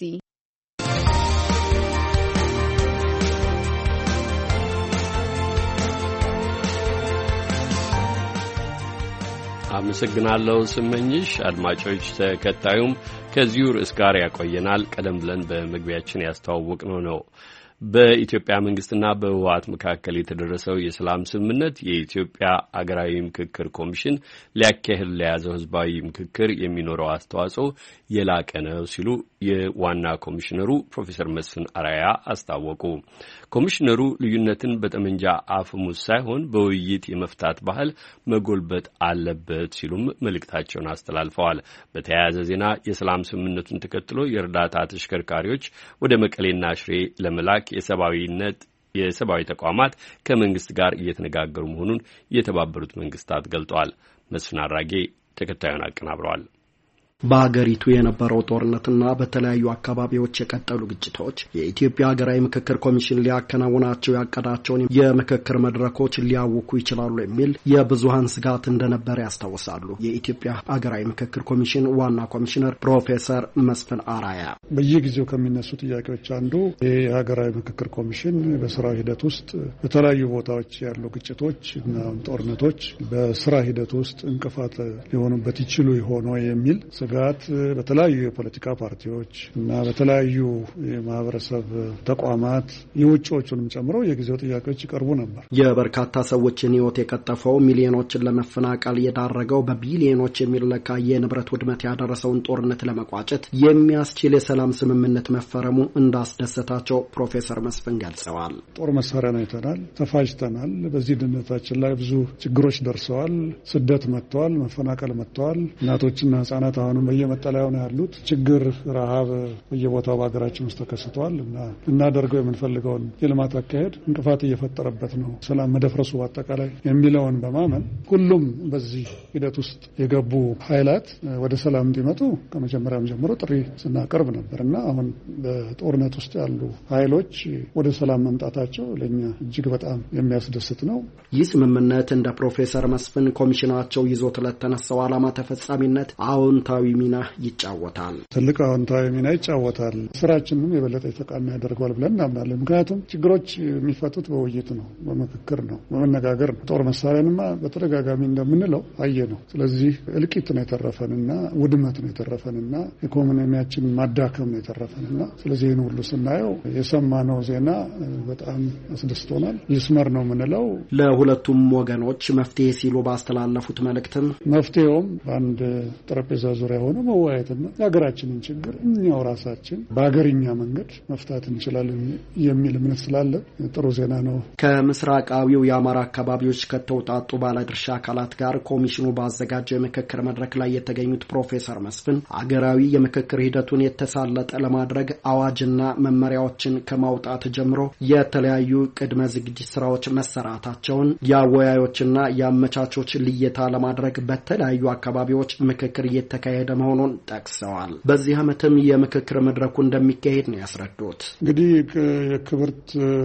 አመሰግናለሁ ስመኝሽ። አድማጮች ተከታዩም ከዚሁ ርዕስ ጋር ያቆየናል። ቀደም ብለን በመግቢያችን ያስተዋወቅነው ነው። በኢትዮጵያ መንግስትና በህወሓት መካከል የተደረሰው የሰላም ስምምነት የኢትዮጵያ አገራዊ ምክክር ኮሚሽን ሊያካሂድ ለያዘው ህዝባዊ ምክክር የሚኖረው አስተዋጽኦ የላቀ ነው ሲሉ የዋና ኮሚሽነሩ ፕሮፌሰር መስፍን አራያ አስታወቁ። ኮሚሽነሩ ልዩነትን በጠመንጃ አፈሙዝ ሳይሆን በውይይት የመፍታት ባህል መጎልበት አለበት ሲሉም መልእክታቸውን አስተላልፈዋል። በተያያዘ ዜና የሰላም ስምምነቱን ተከትሎ የእርዳታ ተሽከርካሪዎች ወደ መቀሌና ሽሬ ለመላክ የሰብአዊነት የሰብአዊ ተቋማት ከመንግስት ጋር እየተነጋገሩ መሆኑን የተባበሩት መንግስታት ገልጧል። መስፍን አራጌ ተከታዩን አቀናብረዋል። በአገሪቱ የነበረው ጦርነትና በተለያዩ አካባቢዎች የቀጠሉ ግጭቶች የኢትዮጵያ ሀገራዊ ምክክር ኮሚሽን ሊያከናውናቸው ያቀዳቸውን የምክክር መድረኮች ሊያውኩ ይችላሉ የሚል የብዙሃን ስጋት እንደነበረ ያስታውሳሉ። የኢትዮጵያ ሀገራዊ ምክክር ኮሚሽን ዋና ኮሚሽነር ፕሮፌሰር መስፍን አራያ በየጊዜው ከሚነሱ ጥያቄዎች አንዱ የሀገራዊ ምክክር ኮሚሽን በስራ ሂደት ውስጥ በተለያዩ ቦታዎች ያሉ ግጭቶች እና ጦርነቶች በስራ ሂደት ውስጥ እንቅፋት ሊሆኑበት ይችሉ ይሆን የሚል ስጋት በተለያዩ የፖለቲካ ፓርቲዎች እና በተለያዩ የማህበረሰብ ተቋማት የውጭዎቹንም ጨምሮ የጊዜው ጥያቄዎች ይቀርቡ ነበር። የበርካታ ሰዎችን ሕይወት የቀጠፈው ሚሊዮኖችን ለመፈናቀል የዳረገው በቢሊዮኖች የሚለካ የንብረት ውድመት ያደረሰውን ጦርነት ለመቋጨት የሚያስችል የሰላም ስምምነት መፈረሙ እንዳስደሰታቸው ፕሮፌሰር መስፍን ገልጸዋል። ጦር መሳሪያ ነው አይተናል፣ ተፋጅተናል። በዚህ ድነታችን ላይ ብዙ ችግሮች ደርሰዋል። ስደት መጥተዋል፣ መፈናቀል መጥተዋል። እናቶችና ህጻናት አሁን አሁንም በየመጠለያው ነው ያሉት። ችግር፣ ረሃብ በየቦታው በሀገራችን ውስጥ ተከስተዋል እና እናደርገው የምንፈልገውን የልማት አካሄድ እንቅፋት እየፈጠረበት ነው ሰላም መደፍረሱ አጠቃላይ የሚለውን በማመን ሁሉም በዚህ ሂደት ውስጥ የገቡ ኃይላት ወደ ሰላም እንዲመጡ ከመጀመሪያም ጀምሮ ጥሪ ስናቀርብ ነበር እና አሁን በጦርነት ውስጥ ያሉ ኃይሎች ወደ ሰላም መምጣታቸው ለኛ እጅግ በጣም የሚያስደስት ነው። ይህ ስምምነት እንደ ፕሮፌሰር መስፍን ኮሚሽናቸው ይዞት ለተነሳው ዓላማ ተፈጻሚነት አዎንታዊ ሚና ይጫወታል። ትልቅ አዎንታዊ ሚና ይጫወታል። ስራችንም የበለጠ የተቃና ያደርገዋል ብለን እናምናለን። ምክንያቱም ችግሮች የሚፈቱት በውይይት ነው፣ በምክክር ነው፣ በመነጋገር ነው። ጦር መሳሪያንማ በተደጋጋሚ እንደምንለው አየ ነው። ስለዚህ እልቂት ነው የተረፈንና ውድመት ነው የተረፈንና ኢኮኖሚያችን ማዳከም ነው የተረፈንና ስለዚህ ይህን ሁሉ ስናየው የሰማነው ዜና በጣም አስደስቶናል። ይስመር ነው የምንለው። ለሁለቱም ወገኖች መፍትሄ ሲሉ ባስተላለፉት መልእክትም መፍትሄውም በአንድ ጠረጴዛ ዙሪያ ሆኖ መወያየትና የሀገራችንን ችግር እኛው ራሳችን በሀገርኛ መንገድ መፍታት እንችላለን የሚል እምነት ስላለ ጥሩ ዜና ነው። ከምስራቃዊው የአማራ አካባቢዎች ከተውጣጡ ባለድርሻ አካላት ጋር ኮሚሽኑ ባዘጋጀው የምክክር መድረክ ላይ የተገኙት ፕሮፌሰር መስፍን አገራዊ የምክክር ሂደቱን የተሳለጠ ለማድረግ አዋጅና መመሪያዎችን ከማውጣት ጀምሮ የተለያዩ ቅድመ ዝግጅት ስራዎች መሰራታቸውን የአወያዮችና የአመቻቾች ልየታ ለማድረግ በተለያዩ አካባቢዎች ምክክር እየተካሄደ መሆኑን ጠቅሰዋል። በዚህ ዓመትም የምክክር መድረኩ እንደሚካሄድ ነው ያስረዱት። እንግዲህ የክብርት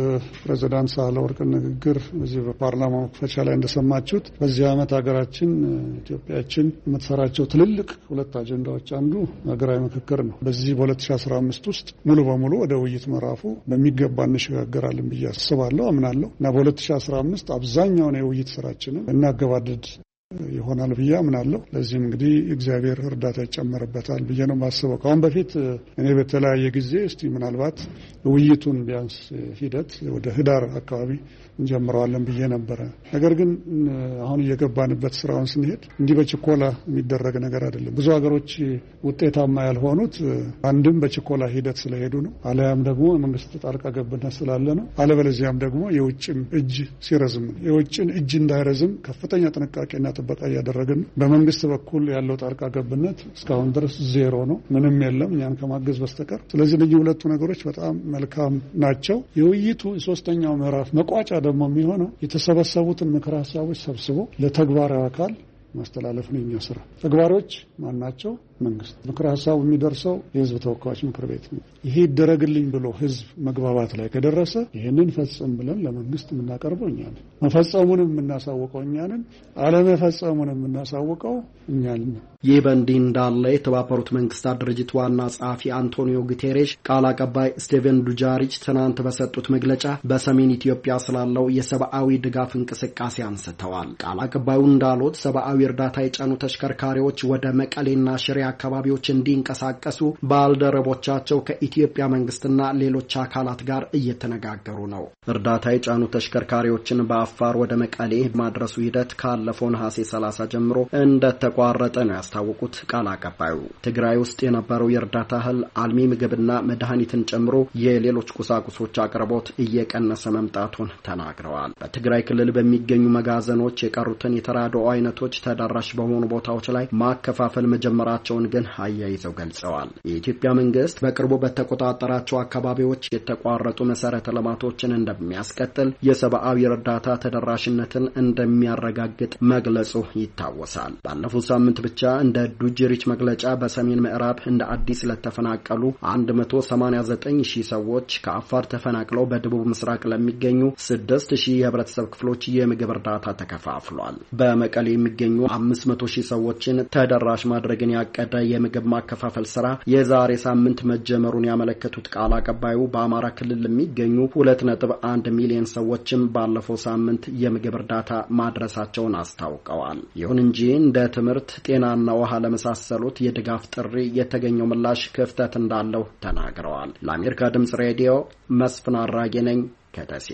ፕሬዝዳንት ሳህለወርቅ ንግግር በዚህ በፓርላማው መክፈቻ ላይ እንደሰማችሁት በዚህ ዓመት ሀገራችን ኢትዮጵያችን የምትሰራቸው ትልልቅ ሁለት አጀንዳዎች አንዱ ሀገራዊ ምክክር ነው። በዚህ በ2015 ውስጥ ሙሉ በሙሉ ወደ ውይይት ምዕራፉ በሚገባ እንሸጋገራለን ብዬ አስባለሁ፣ አምናለሁ እና በ2015 አብዛኛውን የውይይት ስራችንን እናገባድድ ይሆናል ብዬ አምናለሁ። ለዚህም እንግዲህ እግዚአብሔር እርዳታ ይጨመርበታል ብዬ ነው የማስበው። ከአሁን በፊት እኔ በተለያየ ጊዜ እስቲ ምናልባት ውይይቱን ቢያንስ ሂደት ወደ ህዳር አካባቢ እንጀምረዋለን ብዬ ነበረ። ነገር ግን አሁን እየገባንበት ስራውን ስንሄድ እንዲህ በችኮላ የሚደረግ ነገር አይደለም። ብዙ ሀገሮች ውጤታማ ያልሆኑት አንድም በችኮላ ሂደት ስለሄዱ ነው፣ አለያም ደግሞ መንግስት ጣልቃ ገብነት ስላለ ነው፣ አለበለዚያም ደግሞ የውጭን እጅ ሲረዝም ነው። የውጭን እጅ እንዳይረዝም ከፍተኛ ጥንቃቄና ጥበቃ እያደረግን ነው። በመንግስት በኩል ያለው ጣልቃ ገብነት እስካሁን ድረስ ዜሮ ነው፣ ምንም የለም እኛን ከማገዝ በስተቀር። ስለዚህ ልዩ ሁለቱ ነገሮች በጣም መልካም ናቸው። የውይይቱ ሶስተኛው ምዕራፍ መቋጫ ደግሞ የሚሆነው የተሰበሰቡትን ምክር ሀሳቦች ሰብስቦ ለተግባራዊ አካል ማስተላለፍ ነው የኛ ስራ። ተግባሮች ማናቸው? መንግስት። ምክር ሀሳቡ የሚደርሰው የህዝብ ተወካዮች ምክር ቤት ነው። ይሄ ይደረግልኝ ብሎ ህዝብ መግባባት ላይ ከደረሰ ይሄንን ፈጽም ብለን ለመንግስት የምናቀርበው እኛ ነን። መፈጸሙንም የምናሳውቀው እኛ ነን። አለመፈጸሙንም የምናሳውቀው እኛ ነን። ይህ በእንዲህ እንዳለ የተባበሩት መንግስታት ድርጅት ዋና ጸሐፊ አንቶኒዮ ጉቴሬሽ ቃል አቀባይ ስቴቨን ዱጃሪች ትናንት በሰጡት መግለጫ በሰሜን ኢትዮጵያ ስላለው የሰብአዊ ድጋፍ እንቅስቃሴ አንስተዋል። ቃል አቀባዩ እንዳሉት ሰብአዊ እርዳታ የጫኑ ተሽከርካሪዎች ወደ መቀሌና ሽሬ አካባቢዎች እንዲንቀሳቀሱ ባልደረቦቻቸው ከኢትዮጵያ መንግስትና ሌሎች አካላት ጋር እየተነጋገሩ ነው። እርዳታ የጫኑ ተሽከርካሪዎችን በአፋር ወደ መቀሌ ማድረሱ ሂደት ካለፈው ነሐሴ ሰላሳ ጀምሮ እንደተቋረጠ ነው ያስታወቁት ቃል አቀባዩ። ትግራይ ውስጥ የነበረው የእርዳታ እህል፣ አልሚ ምግብና መድኃኒትን ጨምሮ የሌሎች ቁሳቁሶች አቅርቦት እየቀነሰ መምጣቱን ተናግረዋል። በትግራይ ክልል በሚገኙ መጋዘኖች የቀሩትን የተራድኦ አይነቶች ተደራሽ በሆኑ ቦታዎች ላይ ማከፋፈል መጀመራቸውን ግን አያይዘው ገልጸዋል። የኢትዮጵያ መንግስት በቅርቡ በተቆጣጠራቸው አካባቢዎች የተቋረጡ መሰረተ ልማቶችን እንደሚያስቀጥል፣ የሰብአዊ እርዳታ ተደራሽነትን እንደሚያረጋግጥ መግለጹ ይታወሳል። ባለፉት ሳምንት ብቻ እንደ ዱጅሪች መግለጫ በሰሜን ምዕራብ እንደ አዲስ ለተፈናቀሉ አንድ መቶ ሰማንያ ዘጠኝ ሺህ ሰዎች ከአፋር ተፈናቅለው በደቡብ ምስራቅ ለሚገኙ ስድስት ሺህ የህብረተሰብ ክፍሎች የምግብ እርዳታ ተከፋፍሏል። በመቀሌ የሚገኙ አምስት መቶ ሺህ ሰዎችን ተደራሽ ማድረግን ያቀደ የምግብ ማከፋፈል ስራ የዛሬ ሳምንት መጀመሩን ያመለከቱት ቃል አቀባዩ በአማራ ክልል ለሚገኙ ሁለት ነጥብ አንድ ሚሊዮን ሰዎችም ባለፈው ሳምንት የምግብ እርዳታ ማድረሳቸውን አስታውቀዋል። ይሁን እንጂ እንደ ትምህርት፣ ጤናና ውሃ ለመሳሰሉት የድጋፍ ጥሪ የተገኘው ምላሽ ክፍተት እንዳለው ተናግረዋል። ለአሜሪካ ድምጽ ሬዲዮ መስፍን አራጌ ነኝ ከደሴ።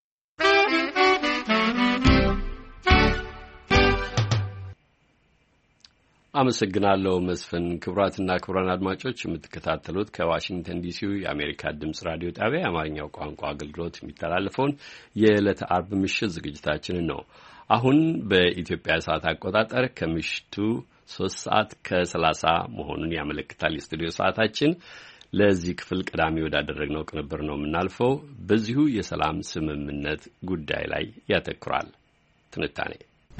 አመሰግናለሁ መስፍን። ክቡራትና ክቡራን አድማጮች የምትከታተሉት ከዋሽንግተን ዲሲው የአሜሪካ ድምጽ ራዲዮ ጣቢያ የአማርኛው ቋንቋ አገልግሎት የሚተላለፈውን የዕለተ አርብ ምሽት ዝግጅታችንን ነው። አሁን በኢትዮጵያ ሰዓት አቆጣጠር ከምሽቱ ሶስት ሰዓት ከሰላሳ መሆኑን ያመለክታል የስቱዲዮ ሰዓታችን። ለዚህ ክፍል ቀዳሚ ወዳደረግነው ቅንብር ነው የምናልፈው። በዚሁ የሰላም ስምምነት ጉዳይ ላይ ያተኩራል ትንታኔ።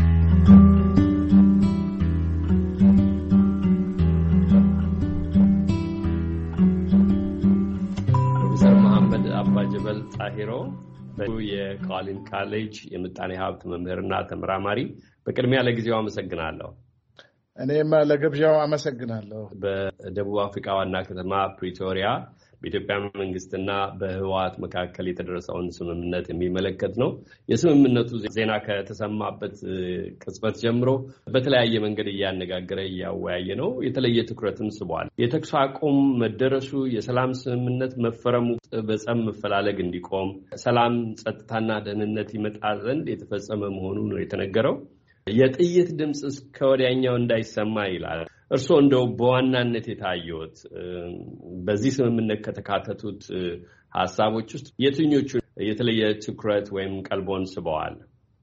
ፕሮፌሰር መሐመድ አባጀበል ጣሂሮ የካሊን ካሌጅ የምጣኔ ሀብት መምህርና ተመራማሪ፣ በቅድሚያ ለጊዜው አመሰግናለሁ። እኔም ለግብዣው አመሰግናለሁ። በደቡብ አፍሪካ ዋና ከተማ ፕሪቶሪያ በኢትዮጵያ መንግስትና በህወሓት መካከል የተደረሰውን ስምምነት የሚመለከት ነው። የስምምነቱ ዜና ከተሰማበት ቅጽበት ጀምሮ በተለያየ መንገድ እያነጋገረ እያወያየ ነው። የተለየ ትኩረትም ስቧል። የተኩስ አቁም መደረሱ፣ የሰላም ስምምነት መፈረሙ በጸም መፈላለግ እንዲቆም፣ ሰላም፣ ጸጥታና ደህንነት ይመጣ ዘንድ የተፈጸመ መሆኑ ነው የተነገረው። የጥይት ድምጽ እስከ ወዲያኛው እንዳይሰማ ይላል። እርስዎ እንደው በዋናነት የታየዎት በዚህ ስምምነት ከተካተቱት ሀሳቦች ውስጥ የትኞቹ የተለየ ትኩረት ወይም ቀልቦን ስበዋል?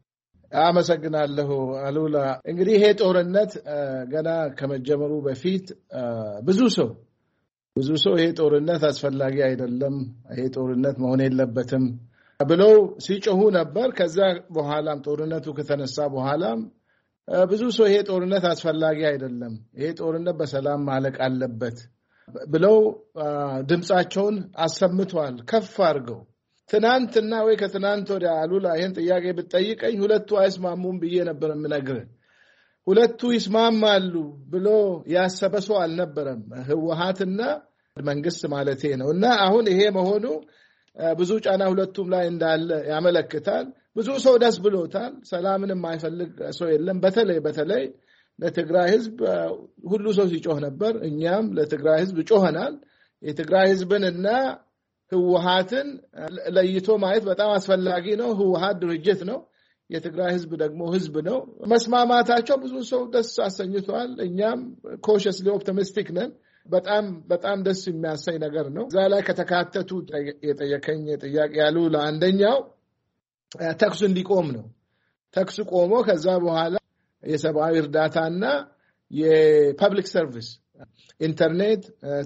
አመሰግናለሁ አሉላ። እንግዲህ ይሄ ጦርነት ገና ከመጀመሩ በፊት ብዙ ሰው ብዙ ሰው ይሄ ጦርነት አስፈላጊ አይደለም፣ ይሄ ጦርነት መሆን የለበትም ብለው ሲጮሁ ነበር። ከዛ በኋላም ጦርነቱ ከተነሳ በኋላም ብዙ ሰው ይሄ ጦርነት አስፈላጊ አይደለም፣ ይሄ ጦርነት በሰላም ማለቅ አለበት ብለው ድምጻቸውን አሰምተዋል ከፍ አድርገው። ትናንትና ወይ ከትናንት ወዲያ አሉላ ይሄን ጥያቄ ብትጠይቀኝ ሁለቱ አይስማሙም ብዬ ነበር የምነግርህ። ሁለቱ ይስማማሉ ብሎ ያሰበ ሰው አልነበረም፣ ህወሓትና መንግስት ማለቴ ነው። እና አሁን ይሄ መሆኑ ብዙ ጫና ሁለቱም ላይ እንዳለ ያመለክታል። ብዙ ሰው ደስ ብሎታል። ሰላምን የማይፈልግ ሰው የለም። በተለይ በተለይ ለትግራይ ህዝብ ሁሉ ሰው ሲጮህ ነበር። እኛም ለትግራይ ህዝብ ጮኸናል። የትግራይ ህዝብንና ህወሓትን ለይቶ ማየት በጣም አስፈላጊ ነው። ህወሓት ድርጅት ነው፣ የትግራይ ህዝብ ደግሞ ህዝብ ነው። መስማማታቸው ብዙ ሰው ደስ አሰኝቷል። እኛም ኮሽስሊ ኦፕቲሚስቲክ ነን። በጣም በጣም ደስ የሚያሰኝ ነገር ነው። እዛ ላይ ከተካተቱ የጠየቀኝ ጥያቄ ያሉ ለአንደኛው ተኩስ እንዲቆም ነው። ተኩስ ቆሞ ከዛ በኋላ የሰብአዊ እርዳታና የፐብሊክ ሰርቪስ ኢንተርኔት፣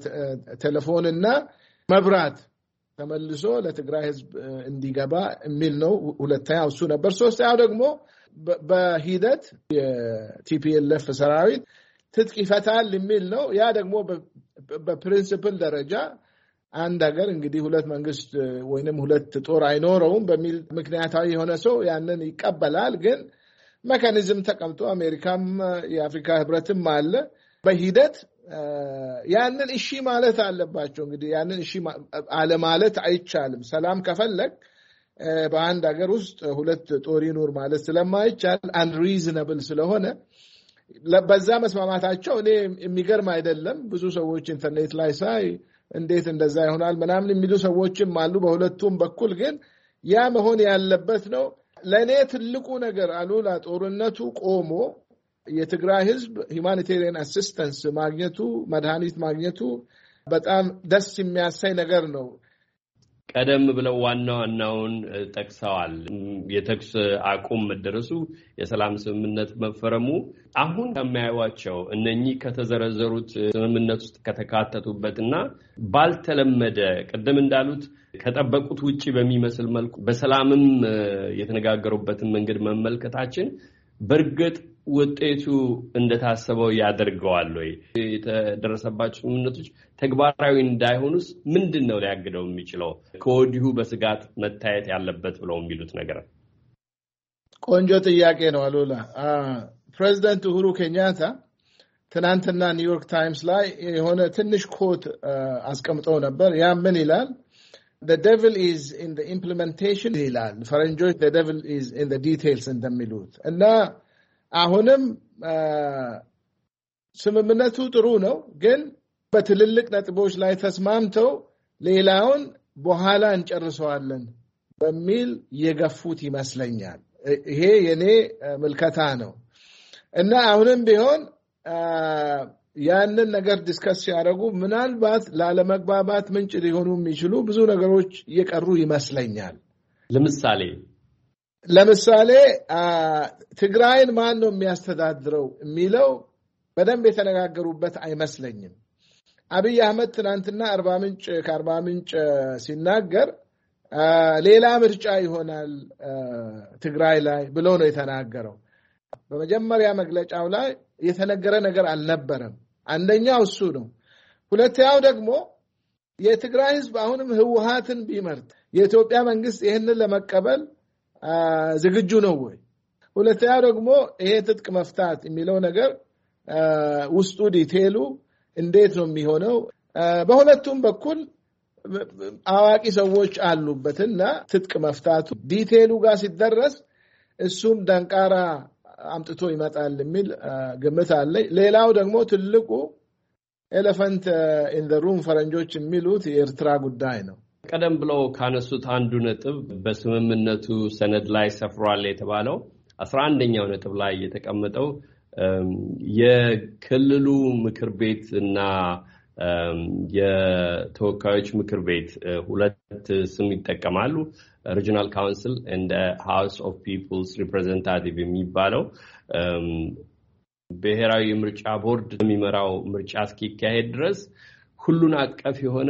ቴሌፎንና መብራት ተመልሶ ለትግራይ ህዝብ እንዲገባ የሚል ነው። ሁለተኛው እሱ ነበር። ሶስተኛው ደግሞ በሂደት የቲፒኤልኤፍ ሰራዊት ትጥቅ ይፈታል የሚል ነው። ያ ደግሞ በፕሪንሲፕል ደረጃ አንድ ሀገር እንግዲህ ሁለት መንግስት ወይንም ሁለት ጦር አይኖረውም በሚል ምክንያታዊ የሆነ ሰው ያንን ይቀበላል። ግን ሜካኒዝም ተቀምጦ አሜሪካም የአፍሪካ ህብረትም አለ። በሂደት ያንን እሺ ማለት አለባቸው። እንግዲህ ያንን እሺ አለ ማለት አይቻልም። ሰላም ከፈለግ በአንድ ሀገር ውስጥ ሁለት ጦር ይኖር ማለት ስለማይቻል አንሪዝነብል ስለሆነ በዛ መስማማታቸው እኔ የሚገርም አይደለም። ብዙ ሰዎች ኢንተርኔት ላይ ሳይ እንዴት እንደዛ ይሆናል ምናምን የሚሉ ሰዎችም አሉ በሁለቱም በኩል። ግን ያ መሆን ያለበት ነው። ለኔ ትልቁ ነገር አሉላ ጦርነቱ ቆሞ የትግራይ ህዝብ ሁማኒቴሪያን አሲስተንስ ማግኘቱ፣ መድኃኒት ማግኘቱ በጣም ደስ የሚያሳይ ነገር ነው። ቀደም ብለው ዋና ዋናውን ጠቅሰዋል። የተኩስ አቁም መደረሱ፣ የሰላም ስምምነት መፈረሙ። አሁን ከሚያዩዋቸው እነኚህ ከተዘረዘሩት ስምምነት ውስጥ ከተካተቱበትና ባልተለመደ ቀደም እንዳሉት ከጠበቁት ውጪ በሚመስል መልኩ በሰላምም የተነጋገሩበትን መንገድ መመልከታችን በእርግጥ ውጤቱ እንደታሰበው ያደርገዋል ወይ? የተደረሰባቸው ስምምነቶች ተግባራዊ እንዳይሆኑስ ምንድነው ሊያግደው የሚችለው? ከወዲሁ በስጋት መታየት ያለበት ብለው የሚሉት ነገር? ቆንጆ ጥያቄ ነው አሉላ። ፕሬዚዳንት ኡሁሩ ኬንያታ ትናንትና ኒውዮርክ ታይምስ ላይ የሆነ ትንሽ ኮት አስቀምጠው ነበር። ያ ምን ይላል? The devil is in the implementation ይላል ፈረንጆች። the devil is in the details እንደሚሉት እና አሁንም ስምምነቱ ጥሩ ነው፣ ግን በትልልቅ ነጥቦች ላይ ተስማምተው ሌላውን በኋላ እንጨርሰዋለን በሚል የገፉት ይመስለኛል። ይሄ የኔ ምልከታ ነው እና አሁንም ቢሆን ያንን ነገር ዲስከስ ያደርጉ ምናልባት ላለመግባባት ምንጭ ሊሆኑ የሚችሉ ብዙ ነገሮች እየቀሩ ይመስለኛል። ለምሳሌ ለምሳሌ ትግራይን ማን ነው የሚያስተዳድረው የሚለው በደንብ የተነጋገሩበት አይመስለኝም። አብይ አህመድ ትናንትና አርባ ምንጭ ከአርባ ምንጭ ሲናገር ሌላ ምርጫ ይሆናል ትግራይ ላይ ብሎ ነው የተናገረው። በመጀመሪያ መግለጫው ላይ የተነገረ ነገር አልነበረም። አንደኛው እሱ ነው። ሁለተኛው ደግሞ የትግራይ ህዝብ አሁንም ህወሓትን ቢመርጥ የኢትዮጵያ መንግስት ይሄንን ለመቀበል ዝግጁ ነው ወይ? ሁለተኛው ደግሞ ይሄ ትጥቅ መፍታት የሚለው ነገር ውስጡ ዲቴሉ እንዴት ነው የሚሆነው? በሁለቱም በኩል አዋቂ ሰዎች አሉበትና ትጥቅ መፍታቱ ዲቴሉ ጋር ሲደረስ እሱም ደንቃራ አምጥቶ ይመጣል የሚል ግምት አለ። ሌላው ደግሞ ትልቁ ኤሌፋንት ኢን ዘ ሩም ፈረንጆች የሚሉት የኤርትራ ጉዳይ ነው። ቀደም ብለው ካነሱት አንዱ ነጥብ በስምምነቱ ሰነድ ላይ ሰፍሯል የተባለው አስራ አንደኛው ነጥብ ላይ የተቀመጠው የክልሉ ምክር ቤት እና የተወካዮች ምክር ቤት ሁለት ስም ይጠቀማሉ። ሪጂናል ካውንስል and ሃውስ ኦፍ ፒፕልስ ሪፕሬዘንታቲቭ የሚባለው ብሔራዊ ምርጫ ቦርድ የሚመራው ምርጫ እስኪካሄድ ድረስ ሁሉን አቀፍ የሆነ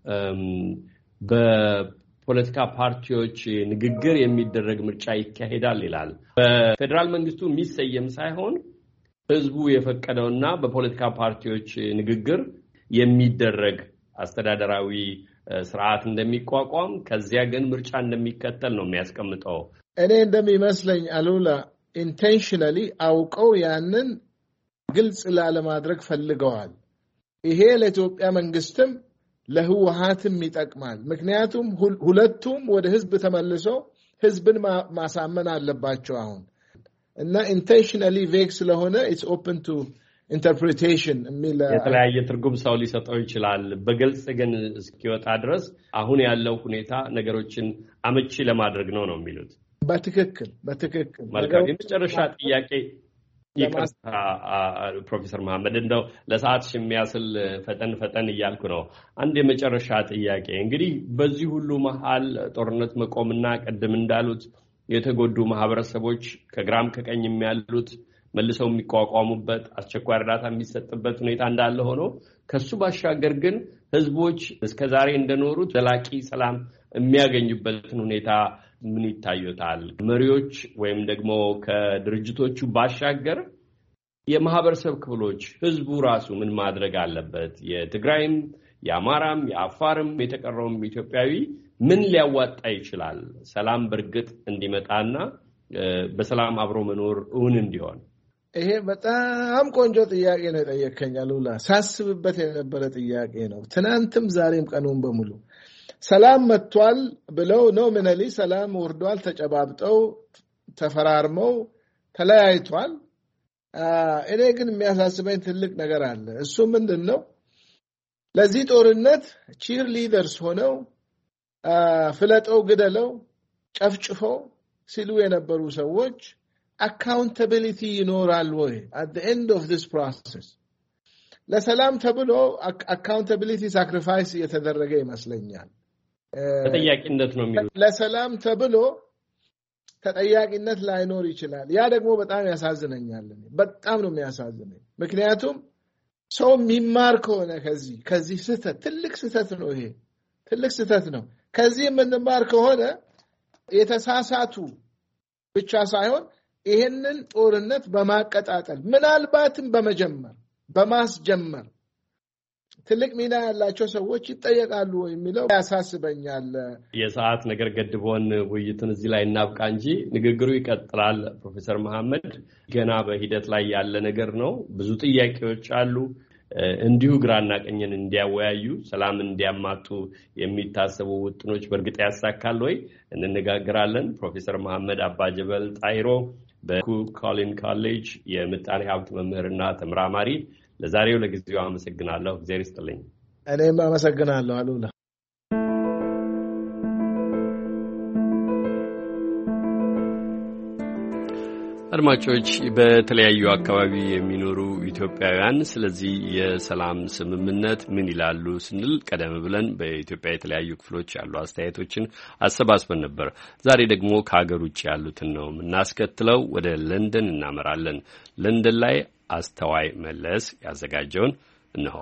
በፖለቲካ ፓርቲዎች ንግግር የሚደረግ ምርጫ ይካሄዳል ይላል። በፌደራል መንግስቱ የሚሰየም ሳይሆን ህዝቡ የፈቀደውና በፖለቲካ ፓርቲዎች ንግግር የሚደረግ አስተዳደራዊ ስርዓት እንደሚቋቋም ከዚያ ግን ምርጫ እንደሚከተል ነው የሚያስቀምጠው። እኔ እንደሚመስለኝ አሉላ ኢንቴንሽናሊ አውቀው ያንን ግልጽ ላለማድረግ ፈልገዋል። ይሄ ለኢትዮጵያ መንግስትም ለህወሓትም ይጠቅማል። ምክንያቱም ሁለቱም ወደ ህዝብ ተመልሰው ህዝብን ማሳመን አለባቸው አሁን እና ኢንቴንሽናሊ ቬግ ስለሆነ ኢትስ ኦፕን ቱ ኢንተርፕሪቴሽን የሚል የተለያየ ትርጉም ሰው ሊሰጠው ይችላል። በግልጽ ግን እስኪወጣ ድረስ አሁን ያለው ሁኔታ ነገሮችን አመቺ ለማድረግ ነው ነው የሚሉት። በትክክል በትክክል መልካም። የመጨረሻ ጥያቄ ይቅርታ ፕሮፌሰር መሐመድ እንደው ለሰዓት የሚያስል ፈጠን ፈጠን እያልኩ ነው። አንድ የመጨረሻ ጥያቄ እንግዲህ በዚህ ሁሉ መሃል ጦርነት መቆምና ቀደም እንዳሉት የተጎዱ ማህበረሰቦች ከግራም ከቀኝም ያሉት መልሰው የሚቋቋሙበት አስቸኳይ እርዳታ የሚሰጥበት ሁኔታ እንዳለ ሆኖ ከሱ ባሻገር ግን ህዝቦች እስከዛሬ እንደኖሩት ዘላቂ ሰላም የሚያገኙበትን ሁኔታ ምን ይታዩታል? መሪዎች ወይም ደግሞ ከድርጅቶቹ ባሻገር የማህበረሰብ ክፍሎች ህዝቡ ራሱ ምን ማድረግ አለበት? የትግራይም የአማራም የአፋርም የተቀረውም ኢትዮጵያዊ ምን ሊያዋጣ ይችላል? ሰላም በርግጥ እንዲመጣና በሰላም አብሮ መኖር እውን እንዲሆን። ይሄ በጣም ቆንጆ ጥያቄ ነው የጠየቀኝ አሉላ። ሳስብበት የነበረ ጥያቄ ነው። ትናንትም ዛሬም ቀኑን በሙሉ ሰላም መጥቷል ብለው ነው ምንሊ ሰላም ወርዷል፣ ተጨባብጠው ተፈራርመው ተለያይቷል። እኔ ግን የሚያሳስበኝ ትልቅ ነገር አለ። እሱ ምንድነው? ለዚህ ጦርነት ቺር ሊደርስ ሆነው ፍለጠው ግደለው ጨፍጭፈው ሲሉ የነበሩ ሰዎች accountability ይኖራል ወይ at the end of this process? ለሰላም ተብሎ accountability sacrifice የተደረገ ይመስለኛል። ተጠያቂነት ነው የሚሉት። ለሰላም ተብሎ ተጠያቂነት ላይኖር ይችላል። ያ ደግሞ በጣም ያሳዝነኛል። በጣም ነው የሚያሳዝነኝ። ምክንያቱም ሰው የሚማር ከሆነ ከዚህ ከዚህ ስህተት ትልቅ ስህተት ነው። ይሄ ትልቅ ስህተት ነው። ከዚህ የምንማር ከሆነ የተሳሳቱ ብቻ ሳይሆን ይሄንን ጦርነት በማቀጣጠል ምናልባትም በመጀመር በማስጀመር ትልቅ ሚና ያላቸው ሰዎች ይጠየቃሉ የሚለው ያሳስበኛል። የሰዓት ነገር ገድቦን ውይይቱን እዚህ ላይ እናብቃ እንጂ ንግግሩ ይቀጥላል። ፕሮፌሰር መሐመድ ገና በሂደት ላይ ያለ ነገር ነው። ብዙ ጥያቄዎች አሉ። እንዲሁ ግራና ቀኝን እንዲያወያዩ ሰላም እንዲያማጡ የሚታሰቡ ውጥኖች በእርግጥ ያሳካል ወይ እንነጋገራለን። ፕሮፌሰር መሐመድ አባጀበል ጣይሮ በኩክ ኮሊን ኮሌጅ የምጣኔ ሀብት መምህርና ተመራማሪ፣ ለዛሬው ለጊዜው አመሰግናለሁ። እግዚአብሔር ይስጥልኝ። እኔም አመሰግናለሁ አሉላ። አድማጮች፣ በተለያዩ አካባቢ የሚኖሩ ኢትዮጵያውያን ስለዚህ የሰላም ስምምነት ምን ይላሉ ስንል ቀደም ብለን በኢትዮጵያ የተለያዩ ክፍሎች ያሉ አስተያየቶችን አሰባስበን ነበር። ዛሬ ደግሞ ከሀገር ውጭ ያሉትን ነው የምናስከትለው። ወደ ለንደን እናመራለን። ለንደን ላይ አስተዋይ መለስ ያዘጋጀውን እነሆ።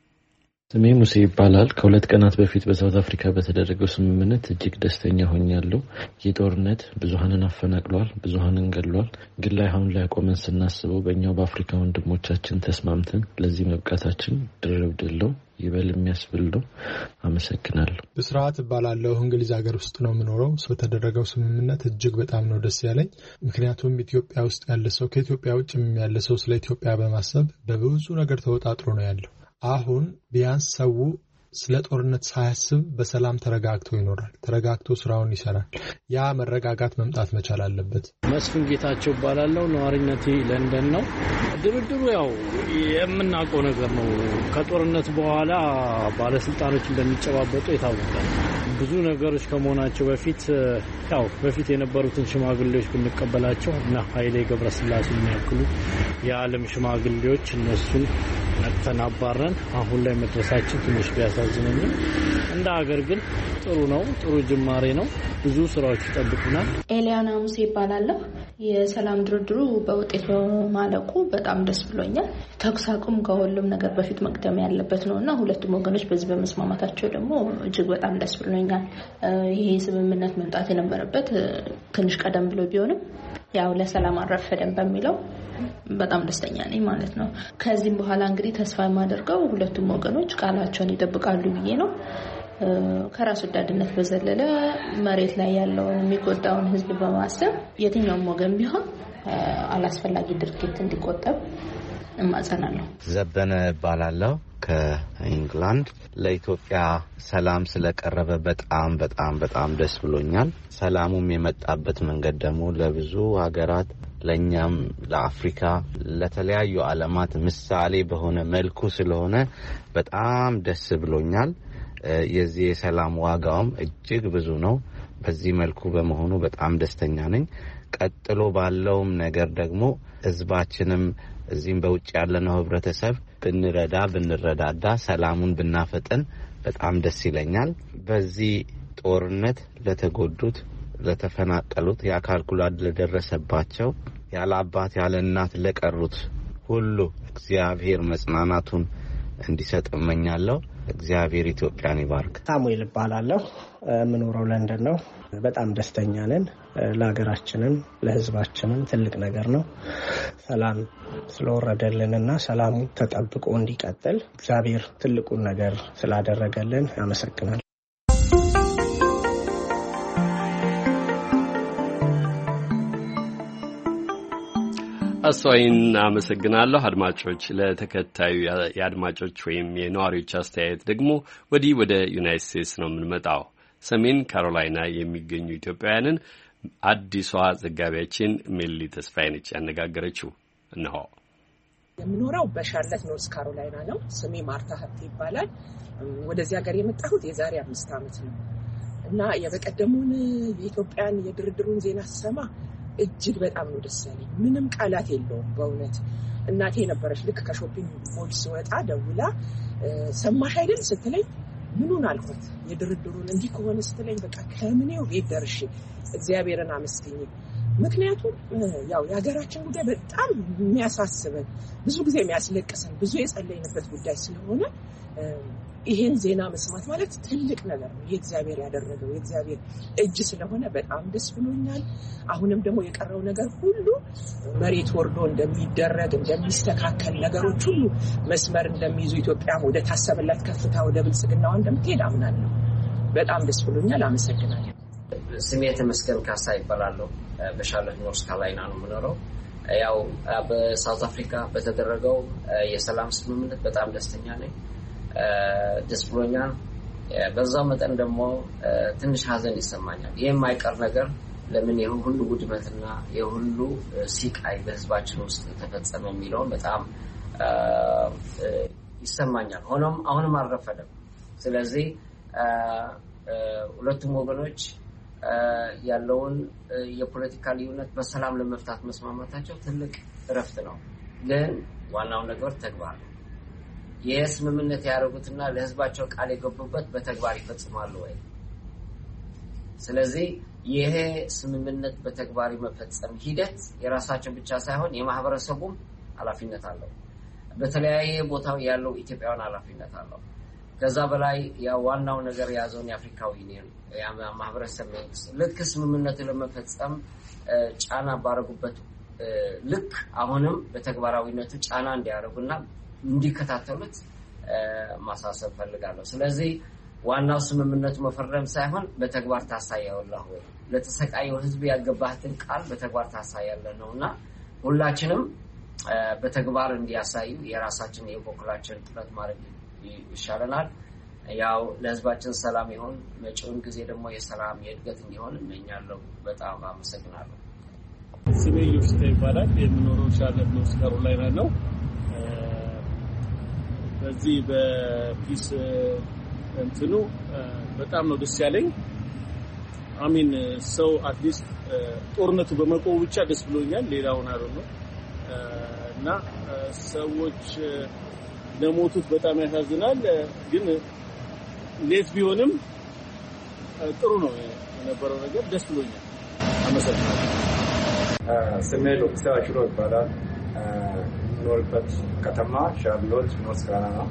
ስሜ ሙሴ ይባላል። ከሁለት ቀናት በፊት በሳውት አፍሪካ በተደረገው ስምምነት እጅግ ደስተኛ ሆኛለሁ። የጦርነት ብዙሃንን አፈናቅሏል፣ ብዙሃንን ገድሏል። ግን ላይ አሁን ላይ ቆመን ስናስበው በእኛው በአፍሪካ ወንድሞቻችን ተስማምተን ለዚህ መብቃታችን ድርብ ድል ነው፣ ይበል የሚያስብል ነው። አመሰግናለሁ። ብስራት እባላለሁ። እንግሊዝ ሀገር ውስጥ ነው የምኖረው። ሰው ተደረገው ስምምነት እጅግ በጣም ነው ደስ ያለኝ። ምክንያቱም ኢትዮጵያ ውስጥ ያለ ሰው ከኢትዮጵያ ውጭም ያለ ሰው ስለ ኢትዮጵያ በማሰብ በብዙ ነገር ተወጣጥሮ ነው ያለው። አሁን ቢያንስ ሰው ስለ ጦርነት ሳያስብ በሰላም ተረጋግቶ ይኖራል፣ ተረጋግቶ ስራውን ይሰራል። ያ መረጋጋት መምጣት መቻል አለበት። መስፍን ጌታቸው እባላለሁ። ነዋሪነቴ ለንደን ነው። ድርድሩ ያው የምናውቀው ነገር ነው። ከጦርነት በኋላ ባለስልጣኖች እንደሚጨባበጡ የታወቀ ነው። ብዙ ነገሮች ከመሆናቸው በፊት ያው በፊት የነበሩትን ሽማግሌዎች ብንቀበላቸው እና ኃይሌ ገብረስላሴ የሚያክሉ የዓለም ሽማግሌዎች እነሱን ተናባረን አሁን ላይ መድረሳችን ትንሽ ቢያሳዝነኝም እንደ ሀገር ግን ጥሩ ነው። ጥሩ ጅማሬ ነው። ብዙ ስራዎች ይጠብቁናል። ኤሊያና ሙሴ ይባላል። የሰላም ድርድሩ በውጤት በማለቁ በጣም ደስ ብሎኛል። ተኩስ አቁም ከሁሉም ነገር በፊት መቅደም ያለበት ነውና ሁለቱም ወገኖች በዚህ በመስማማታቸው ደግሞ እጅግ በጣም ደስ ብሎኛል። ይሄ ስምምነት መምጣት የነበረበት ትንሽ ቀደም ብሎ ቢሆንም ያው ለሰላም አረፈደን በሚለው በጣም ደስተኛ ነኝ ማለት ነው። ከዚህም በኋላ እንግዲህ ተስፋ የማደርገው ሁለቱም ወገኖች ቃላቸውን ይጠብቃሉ ብዬ ነው። ከራስ ወዳድነት በዘለለ መሬት ላይ ያለውን የሚጎዳውን ሕዝብ በማሰብ የትኛውም ወገን ቢሆን አላስፈላጊ ድርጊት እንዲቆጠብ እማጸናለሁ። ዘበነ እባላለሁ ከኢንግላንድ። ለኢትዮጵያ ሰላም ስለቀረበ በጣም በጣም በጣም ደስ ብሎኛል። ሰላሙም የመጣበት መንገድ ደግሞ ለብዙ ሀገራት ለኛም ለአፍሪካ ለተለያዩ ዓለማት ምሳሌ በሆነ መልኩ ስለሆነ በጣም ደስ ብሎኛል። የዚህ የሰላም ዋጋውም እጅግ ብዙ ነው። በዚህ መልኩ በመሆኑ በጣም ደስተኛ ነኝ። ቀጥሎ ባለውም ነገር ደግሞ ህዝባችንም እዚህም በውጭ ያለነው ህብረተሰብ ብንረዳ ብንረዳዳ ሰላሙን ብናፈጥን በጣም ደስ ይለኛል። በዚህ ጦርነት ለተጎዱት ለተፈናቀሉት የአካል ጉዳት ለደረሰባቸው ያለ አባት ያለ እናት ለቀሩት ሁሉ እግዚአብሔር መጽናናቱን እንዲሰጥ እመኛለሁ። እግዚአብሔር ኢትዮጵያን ይባርክ። ሳሙኤል እባላለሁ። የምኖረው ለንደን ነው። በጣም ደስተኛ ነን። ለሀገራችንም ለህዝባችንም ትልቅ ነገር ነው። ሰላም ስለወረደልንና ሰላሙ ተጠብቆ እንዲቀጥል እግዚአብሔር ትልቁን ነገር ስላደረገልን አመሰግናለሁ። አስተዋይን አመሰግናለሁ። አድማጮች ለተከታዩ የአድማጮች ወይም የነዋሪዎች አስተያየት ደግሞ ወዲህ ወደ ዩናይትድ ስቴትስ ነው የምንመጣው። ሰሜን ካሮላይና የሚገኙ ኢትዮጵያውያንን አዲሷ ዘጋቢያችን ሜሊ ተስፋዬ ነች ያነጋገረችው። እነሆ። የምኖረው በሻርለት ኖርዝ ካሮላይና ነው። ስሜ ማርታ ሀብቴ ይባላል። ወደዚህ ሀገር የመጣሁት የዛሬ አምስት ዓመት ነው እና የበቀደሙን የኢትዮጵያን የድርድሩን ዜና ስሰማ እጅግ በጣም ነው ደስ ያለኝ። ምንም ቃላት የለውም በእውነት። እናቴ ነበረች ልክ ከሾፒንግ ሞል ስወጣ ደውላ ሰማሽ አይደል ስትለኝ ምኑን አልኳት። የድርድሩን እንዲህ ከሆነ ስትለኝ በቃ ከምኔው ቤት ደርሼ እግዚአብሔርን አመስግኝ። ምክንያቱም ያው የሀገራችን ጉዳይ በጣም የሚያሳስበን ብዙ ጊዜ የሚያስለቅሰን ብዙ የጸለይንበት ጉዳይ ስለሆነ ይሄን ዜና መስማት ማለት ትልቅ ነገር ነው። የእግዚአብሔር ያደረገው የእግዚአብሔር እጅ ስለሆነ በጣም ደስ ብሎኛል። አሁንም ደግሞ የቀረው ነገር ሁሉ መሬት ወርዶ እንደሚደረግ እንደሚስተካከል ነገሮች ሁሉ መስመር እንደሚይዙ ኢትዮጵያም ወደ ታሰበላት ከፍታ ወደ ብልጽግናዋ እንደምትሄድ አምናለሁ። በጣም ደስ ብሎኛል። አመሰግናለሁ። ስሜ ተመስገን ካሳ ይባላል። በሻርለት ኖርዝ ካሮላይና ነው የምኖረው። ያው በሳውት አፍሪካ በተደረገው የሰላም ስምምነት በጣም ደስተኛ ነኝ። ደስ ብሎኛል። በዛው መጠን ደግሞ ትንሽ ሀዘን ይሰማኛል። ይሄ የማይቀር ነገር ለምን ይሄ ሁሉ ውድመትና የሁሉ ሲቃይ በህዝባችን ውስጥ ተፈጸመ የሚለው በጣም ይሰማኛል። ሆኖም አሁንም አልረፈደም። ስለዚህ ሁለቱም ወገኖች ያለውን የፖለቲካ ልዩነት በሰላም ለመፍታት መስማማታቸው ትልቅ እረፍት ነው። ግን ዋናው ነገር ተግባር ነው። የስምምነት ያደረጉትና ለህዝባቸው ቃል የገቡበት በተግባር ይፈጽማሉ ወይ? ስለዚህ ይሄ ስምምነት በተግባር የመፈጸም ሂደት የራሳቸው ብቻ ሳይሆን የማህበረሰቡም ኃላፊነት አለው። በተለያየ ቦታው ያለው ኢትዮጵያውያን ኃላፊነት አለው። ከዛ በላይ ያው ዋናው ነገር ያዘውን የአፍሪካው ዩኒየን የማህበረሰብ መንግስት ልክ ስምምነቱን ለመፈጸም ጫና ባረጉበት ልክ አሁንም በተግባራዊነቱ ጫና እንዲያደርጉና እንዲከታተሉት ማሳሰብ ፈልጋለሁ። ስለዚህ ዋናው ስምምነቱ መፈረም ሳይሆን በተግባር ታሳያለህ ወይ ለተሰቃየው ህዝብ ያገባህትን ቃል በተግባር ታሳያለህ ነውና ሁላችንም በተግባር እንዲያሳዩ የራሳችን የበኩላችን ጥረት ማድረግ ይሻለናል። ያው ለህዝባችን ሰላም ይሁን፣ መጪውን ጊዜ ደግሞ የሰላም የእድገት እንዲሆን እመኛለሁ። በጣም አመሰግናለሁ። ስሜ ዮሴፍ ይባላል። የምኖረው ሻርሎት ኖርዝ ካሮላይና ነው። በዚህ በፒስ እንትኑ በጣም ነው ደስ ያለኝ። አሚን ሰው አትሊስት ጦርነቱ በመቆሙ ብቻ ደስ ብሎኛል። ሌላውን አይደለም እና ሰዎች ለሞቱት በጣም ያሳዝናል። ግን ሌት ቢሆንም ጥሩ ነው የነበረው ነገር ደስ ብሎኛል። አመሰግናለሁ። ስሜ ዶክተር አሽሮ ይባላል። ኖርበት ከተማ ሻርሎት ኖርዝ ካሮላይና ነው።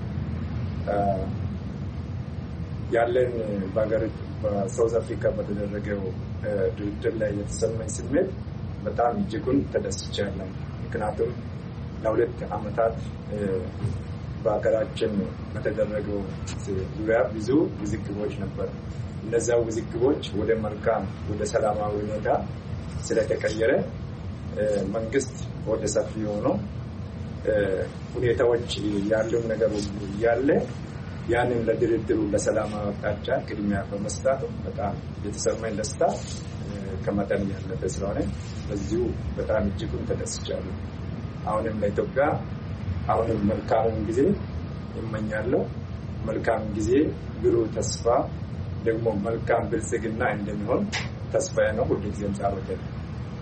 ያለን ባገር በሳውዝ አፍሪካ በተደረገው ድርድር ላይ የተሰማኝ ስሜት በጣም እጅጉን ተደስቻለሁ። ምክንያቱም ለሁለት ዓመታት በሀገራችን በተደረገው ዙሪያ ብዙ ውዝግቦች ነበሩ። እነዚያ ውዝግቦች ወደ መልካም ወደ ሰላማዊ ሁኔታ ስለተቀየረ መንግስት ወደ ሰፊ ሆኖ ሁኔታዎች ያለው ነገር ሁሉ ያለ ያንን ለድርድሩ ለሰላማዊ አቅጣጫ ቅድሚያ በመስጠት በጣም የተሰማኝ ደስታ ከመጠን ያለፈ ስለሆነ በዚሁ በጣም እጅጉን ተደስቻለሁ። አሁንም ለኢትዮጵያ አሁንም መልካም ጊዜ እመኛለሁ። መልካም ጊዜ ብሩህ ተስፋ ደግሞ መልካም ብልጽግና እንደሚሆን ተስፋዬ ነው። ሁልጊዜም ጸሎቴ ነው።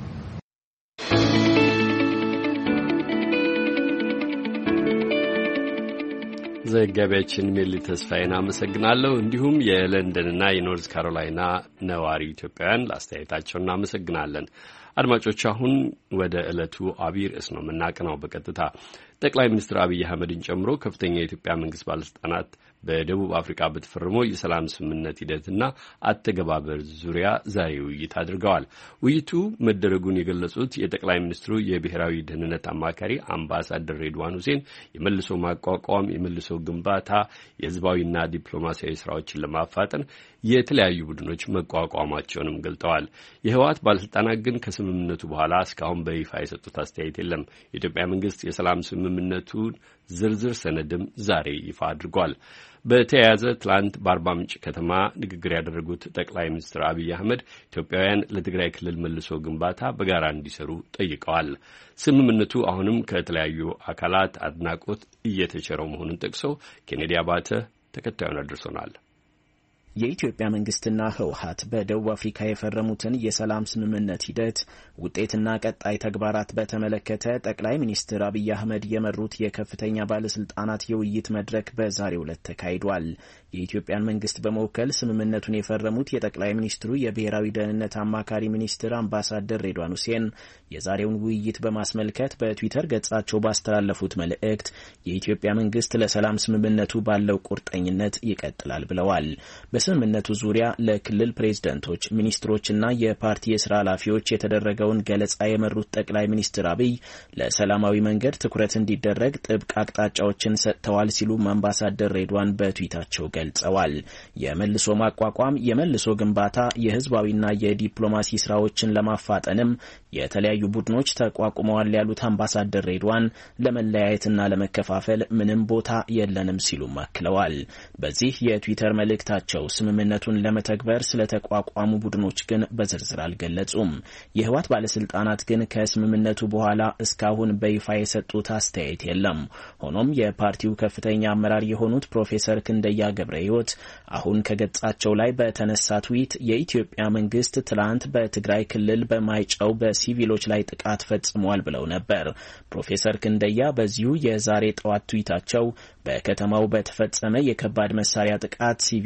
ዘጋቢያችን ሜሊ ተስፋዬን አመሰግናለሁ። እንዲሁም የለንደንና የኖርዝ ካሮላይና ነዋሪ ኢትዮጵያውያን ለአስተያየታቸው እናመሰግናለን። አድማጮች አሁን ወደ ዕለቱ አብይ ርዕስ ነው የምናቀናው። በቀጥታ ጠቅላይ ሚኒስትር አብይ አህመድን ጨምሮ ከፍተኛ የኢትዮጵያ መንግስት ባለስልጣናት በደቡብ አፍሪካ በተፈረመው የሰላም ስምምነት ሂደትና አተገባበር ዙሪያ ዛሬ ውይይት አድርገዋል። ውይይቱ መደረጉን የገለጹት የጠቅላይ ሚኒስትሩ የብሔራዊ ደህንነት አማካሪ አምባሳደር ሬድዋን ሁሴን የመልሶ ማቋቋም፣ የመልሶ ግንባታ፣ የህዝባዊና ዲፕሎማሲያዊ ስራዎችን ለማፋጠን የተለያዩ ቡድኖች መቋቋማቸውንም ገልጠዋል። የህወሓት ባለስልጣናት ግን ከስምምነቱ በኋላ እስካሁን በይፋ የሰጡት አስተያየት የለም። የኢትዮጵያ መንግስት የሰላም ስምምነቱን ዝርዝር ሰነድም ዛሬ ይፋ አድርጓል። በተያያዘ ትላንት በአርባ ምንጭ ከተማ ንግግር ያደረጉት ጠቅላይ ሚኒስትር አብይ አህመድ ኢትዮጵያውያን ለትግራይ ክልል መልሶ ግንባታ በጋራ እንዲሰሩ ጠይቀዋል። ስምምነቱ አሁንም ከተለያዩ አካላት አድናቆት እየተቸረው መሆኑን ጠቅሰው ኬኔዲ አባተ ተከታዩን አድርሶናል። የኢትዮጵያ መንግስትና ህወሓት በደቡብ አፍሪካ የፈረሙትን የሰላም ስምምነት ሂደት ውጤትና ቀጣይ ተግባራት በተመለከተ ጠቅላይ ሚኒስትር አብይ አህመድ የመሩት የከፍተኛ ባለስልጣናት የውይይት መድረክ በዛሬው ዕለት ተካሂዷል። የኢትዮጵያን መንግስት በመወከል ስምምነቱን የፈረሙት የጠቅላይ ሚኒስትሩ የብሔራዊ ደህንነት አማካሪ ሚኒስትር አምባሳደር ሬድዋን ሁሴን የዛሬውን ውይይት በማስመልከት በትዊተር ገጻቸው ባስተላለፉት መልእክት የኢትዮጵያ መንግስት ለሰላም ስምምነቱ ባለው ቁርጠኝነት ይቀጥላል ብለዋል። በስምምነቱ ዙሪያ ለክልል ፕሬዝደንቶች፣ ሚኒስትሮችና የፓርቲ የስራ ኃላፊዎች የተደረገውን ገለጻ የመሩት ጠቅላይ ሚኒስትር አብይ ለሰላማዊ መንገድ ትኩረት እንዲደረግ ጥብቅ አቅጣጫዎችን ሰጥተዋል ሲሉ አምባሳደር ሬድዋን በትዊታቸው ገልጸዋል። የመልሶ ማቋቋም፣ የመልሶ ግንባታ፣ የህዝባዊና የዲፕሎማሲ ስራዎችን ለማፋጠንም የተለያዩ ቡድኖች ተቋቁመዋል ያሉት አምባሳደር ሬድዋን ለመለያየትና ለመከፋፈል ምንም ቦታ የለንም ሲሉም አክለዋል። በዚህ የትዊተር መልእክታቸው ስምምነቱን ለመተግበር ስለተቋቋሙ ቡድኖች ግን በዝርዝር አልገለጹም። የህወሓት ባለስልጣናት ግን ከስምምነቱ በኋላ እስካሁን በይፋ የሰጡት አስተያየት የለም። ሆኖም የፓርቲው ከፍተኛ አመራር የሆኑት ፕሮፌሰር ክንደያ ገብረ ህይወት አሁን ከገጻቸው ላይ በተነሳ ትዊት የኢትዮጵያ መንግስት ትላንት በትግራይ ክልል በማይጨው በሲቪሎች ላይ ጥቃት ፈጽሟል ብለው ነበር። ፕሮፌሰር ክንደያ በዚሁ የዛሬ ጠዋት ትዊታቸው በከተማው በተፈጸመ የከባድ መሳሪያ ጥቃት ሲቪሎች ለሞ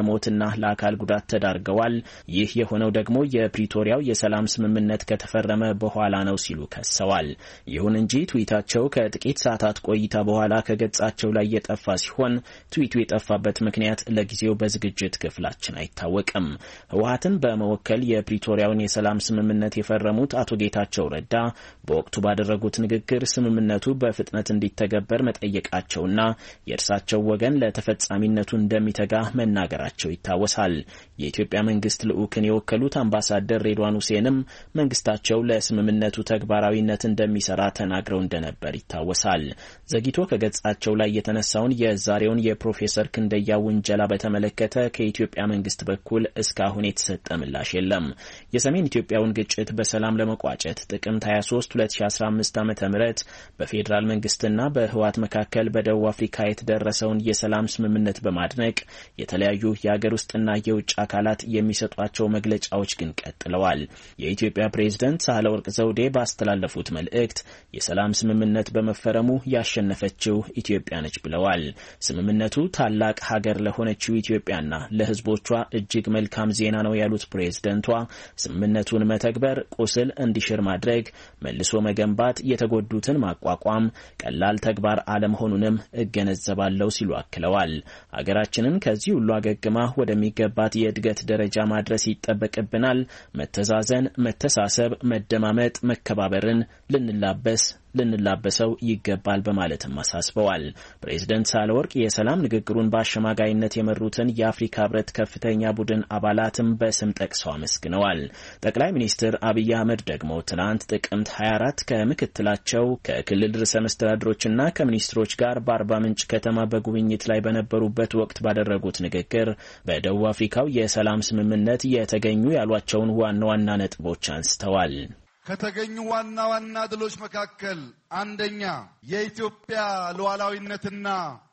ለሞትና ለአካል ጉዳት ተዳርገዋል። ይህ የሆነው ደግሞ የፕሪቶሪያው የሰላም ስምምነት ከተፈረመ በኋላ ነው ሲሉ ከሰዋል። ይሁን እንጂ ትዊታቸው ከጥቂት ሰዓታት ቆይታ በኋላ ከገጻቸው ላይ የጠፋ ሲሆን ትዊቱ የጠፋበት ምክንያት ለጊዜው በዝግጅት ክፍላችን አይታወቅም። ህወሓትን በመወከል የፕሪቶሪያውን የሰላም ስምምነት የፈረሙት አቶ ጌታቸው ረዳ በወቅቱ ባደረጉት ንግግር ስምምነቱ በፍጥነት እንዲተገበር መጠየቃቸውና የእርሳቸው ወገን ለተፈጻሚነቱ እንደሚተጋ መናገራቸው ይታወሳል። የኢትዮጵያ መንግስት ልዑክን የወከሉት አምባሳደር ሬድዋን ሁሴንም መንግስታቸው ለስምምነቱ ተግባራዊነት እንደሚሰራ ተናግረው እንደነበር ይታወሳል። ዘግይቶ ከገጻቸው ላይ የተነሳውን የዛሬውን የፕሮፌሰር ክንደያ ውንጀላ በተመለከተ ከኢትዮጵያ መንግስት በኩል እስካሁን የተሰጠ ምላሽ የለም። የሰሜን ኢትዮጵያውን ግጭት በሰላም ለመቋጨት ጥቅምት ሃያ ሶስት ሁለት ሺ አስራ አምስት ዓመተ ምህረት በፌዴራል መንግስትና በህወሓት መካከል በደቡብ አፍሪካ የተደረሰውን የሰላም ስምምነት በማድነቅ የተለያዩ የሀገር ውስጥና የውጭ አካላት የሚሰጧቸው መግለጫዎች ግን ቀጥለዋል። የኢትዮጵያ ፕሬዝዳንት ሳህለወርቅ ዘውዴ ባስተላለፉት መልእክት የሰላም ስምምነት በመፈረሙ ያሸነፈችው ኢትዮጵያ ነች ብለዋል። ስምምነቱ ታላቅ ሀገር ለሆነችው ኢትዮጵያና ለህዝቦቿ እጅግ መልካም ዜና ነው ያሉት ፕሬዝዳንቷ ስምምነቱን መተግበር ቁስል እንዲሽር ማድረግ፣ መልሶ መገንባት፣ የተጎዱትን ማቋቋም ቀላል ተግባር አለመሆኑንም እገነዘባለሁ ሲሉ አክለዋል። ሀገራችንን ከዚህ ሁሉ አገግማ ወደሚገባት የእድገት ደረጃ ማድረስ ይጠበቅብናል። መተዛዘን፣ መተሳሰብ፣ መደማመጥ፣ መከባበርን ልንላበስ ልንላበሰው ይገባል በማለትም አሳስበዋል። ፕሬዝዳንት ሳህለወርቅ የሰላም ንግግሩን በአሸማጋይነት የመሩትን የአፍሪካ ህብረት ከፍተኛ ቡድን አባላትም በስም ጠቅሰው አመስግነዋል። ጠቅላይ ሚኒስትር አብይ አህመድ ደግሞ ትናንት ጥቅምት ሃያ አራት ከምክትላቸው ከክልል ርዕሰ መስተዳድሮችና ከሚኒስትሮች ጋር በአርባ ምንጭ ከተማ በጉብኝት ላይ በነበሩበት ወቅት ባደረጉት ንግግር በደቡብ አፍሪካው የሰላም ስምምነት የተገኙ ያሏቸውን ዋና ዋና ነጥቦች አንስተዋል። ከተገኙ ዋና ዋና ድሎች መካከል አንደኛ የኢትዮጵያ ሉዓላዊነትና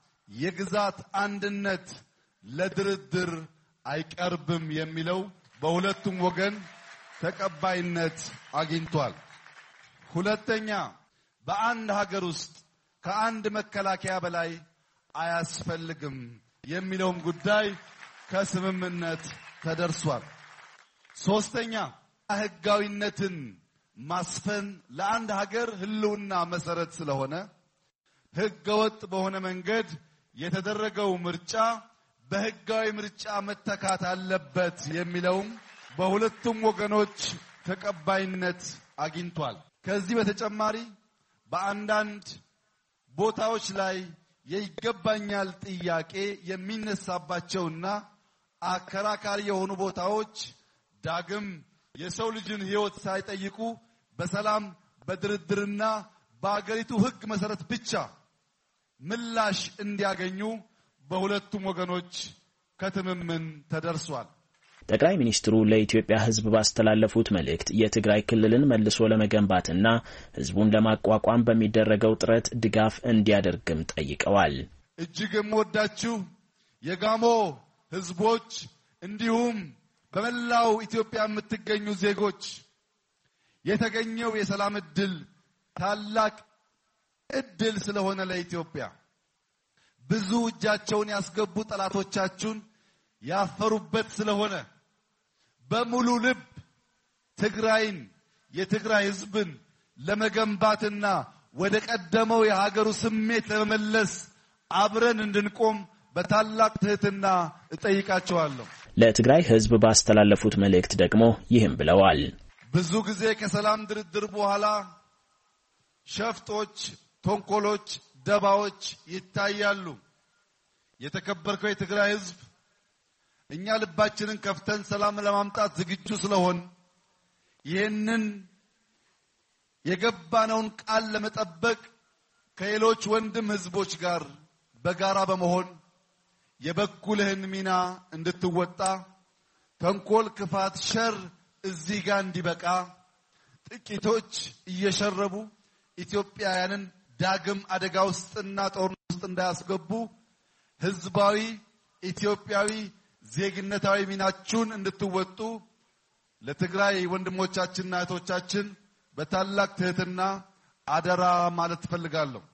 የግዛት አንድነት ለድርድር አይቀርብም የሚለው በሁለቱም ወገን ተቀባይነት አግኝቷል። ሁለተኛ በአንድ ሀገር ውስጥ ከአንድ መከላከያ በላይ አያስፈልግም የሚለውም ጉዳይ ከስምምነት ተደርሷል። ሶስተኛ ህጋዊነትን ማስፈን ለአንድ ሀገር ህልውና መሰረት ስለሆነ ህገወጥ በሆነ መንገድ የተደረገው ምርጫ በህጋዊ ምርጫ መተካት አለበት የሚለውም በሁለቱም ወገኖች ተቀባይነት አግኝቷል። ከዚህ በተጨማሪ በአንዳንድ ቦታዎች ላይ የይገባኛል ጥያቄ የሚነሳባቸውና አከራካሪ የሆኑ ቦታዎች ዳግም የሰው ልጅን ህይወት ሳይጠይቁ በሰላም በድርድርና በአገሪቱ ህግ መሰረት ብቻ ምላሽ እንዲያገኙ በሁለቱም ወገኖች ከትምምን ተደርሷል። ጠቅላይ ሚኒስትሩ ለኢትዮጵያ ህዝብ ባስተላለፉት መልእክት የትግራይ ክልልን መልሶ ለመገንባትና ህዝቡን ለማቋቋም በሚደረገው ጥረት ድጋፍ እንዲያደርግም ጠይቀዋል። እጅግ የምወዳችሁ የጋሞ ህዝቦች እንዲሁም በመላው ኢትዮጵያ የምትገኙ ዜጎች የተገኘው የሰላም እድል ታላቅ እድል ስለሆነ ለኢትዮጵያ ብዙ እጃቸውን ያስገቡ ጠላቶቻችሁን ያፈሩበት ስለሆነ በሙሉ ልብ ትግራይን የትግራይ ህዝብን ለመገንባትና ወደ ቀደመው የሀገሩ ስሜት ለመመለስ አብረን እንድንቆም በታላቅ ትህትና እጠይቃቸዋለሁ። ለትግራይ ህዝብ ባስተላለፉት መልእክት ደግሞ ይህም ብለዋል። ብዙ ጊዜ ከሰላም ድርድር በኋላ ሸፍጦች፣ ተንኮሎች፣ ደባዎች ይታያሉ። የተከበርከው የትግራይ ህዝብ እኛ ልባችንን ከፍተን ሰላም ለማምጣት ዝግጁ ስለሆን ይህንን የገባነውን ቃል ለመጠበቅ ከሌሎች ወንድም ህዝቦች ጋር በጋራ በመሆን የበኩልህን ሚና እንድትወጣ ተንኮል፣ ክፋት፣ ሸር እዚህ ጋር እንዲበቃ ጥቂቶች እየሸረቡ ኢትዮጵያውያንን ዳግም አደጋ ውስጥና ጦርነት ውስጥ እንዳያስገቡ ህዝባዊ ኢትዮጵያዊ ዜግነታዊ ሚናችሁን እንድትወጡ ለትግራይ ወንድሞቻችንና እህቶቻችን በታላቅ ትህትና አደራ ማለት ፈልጋለሁ።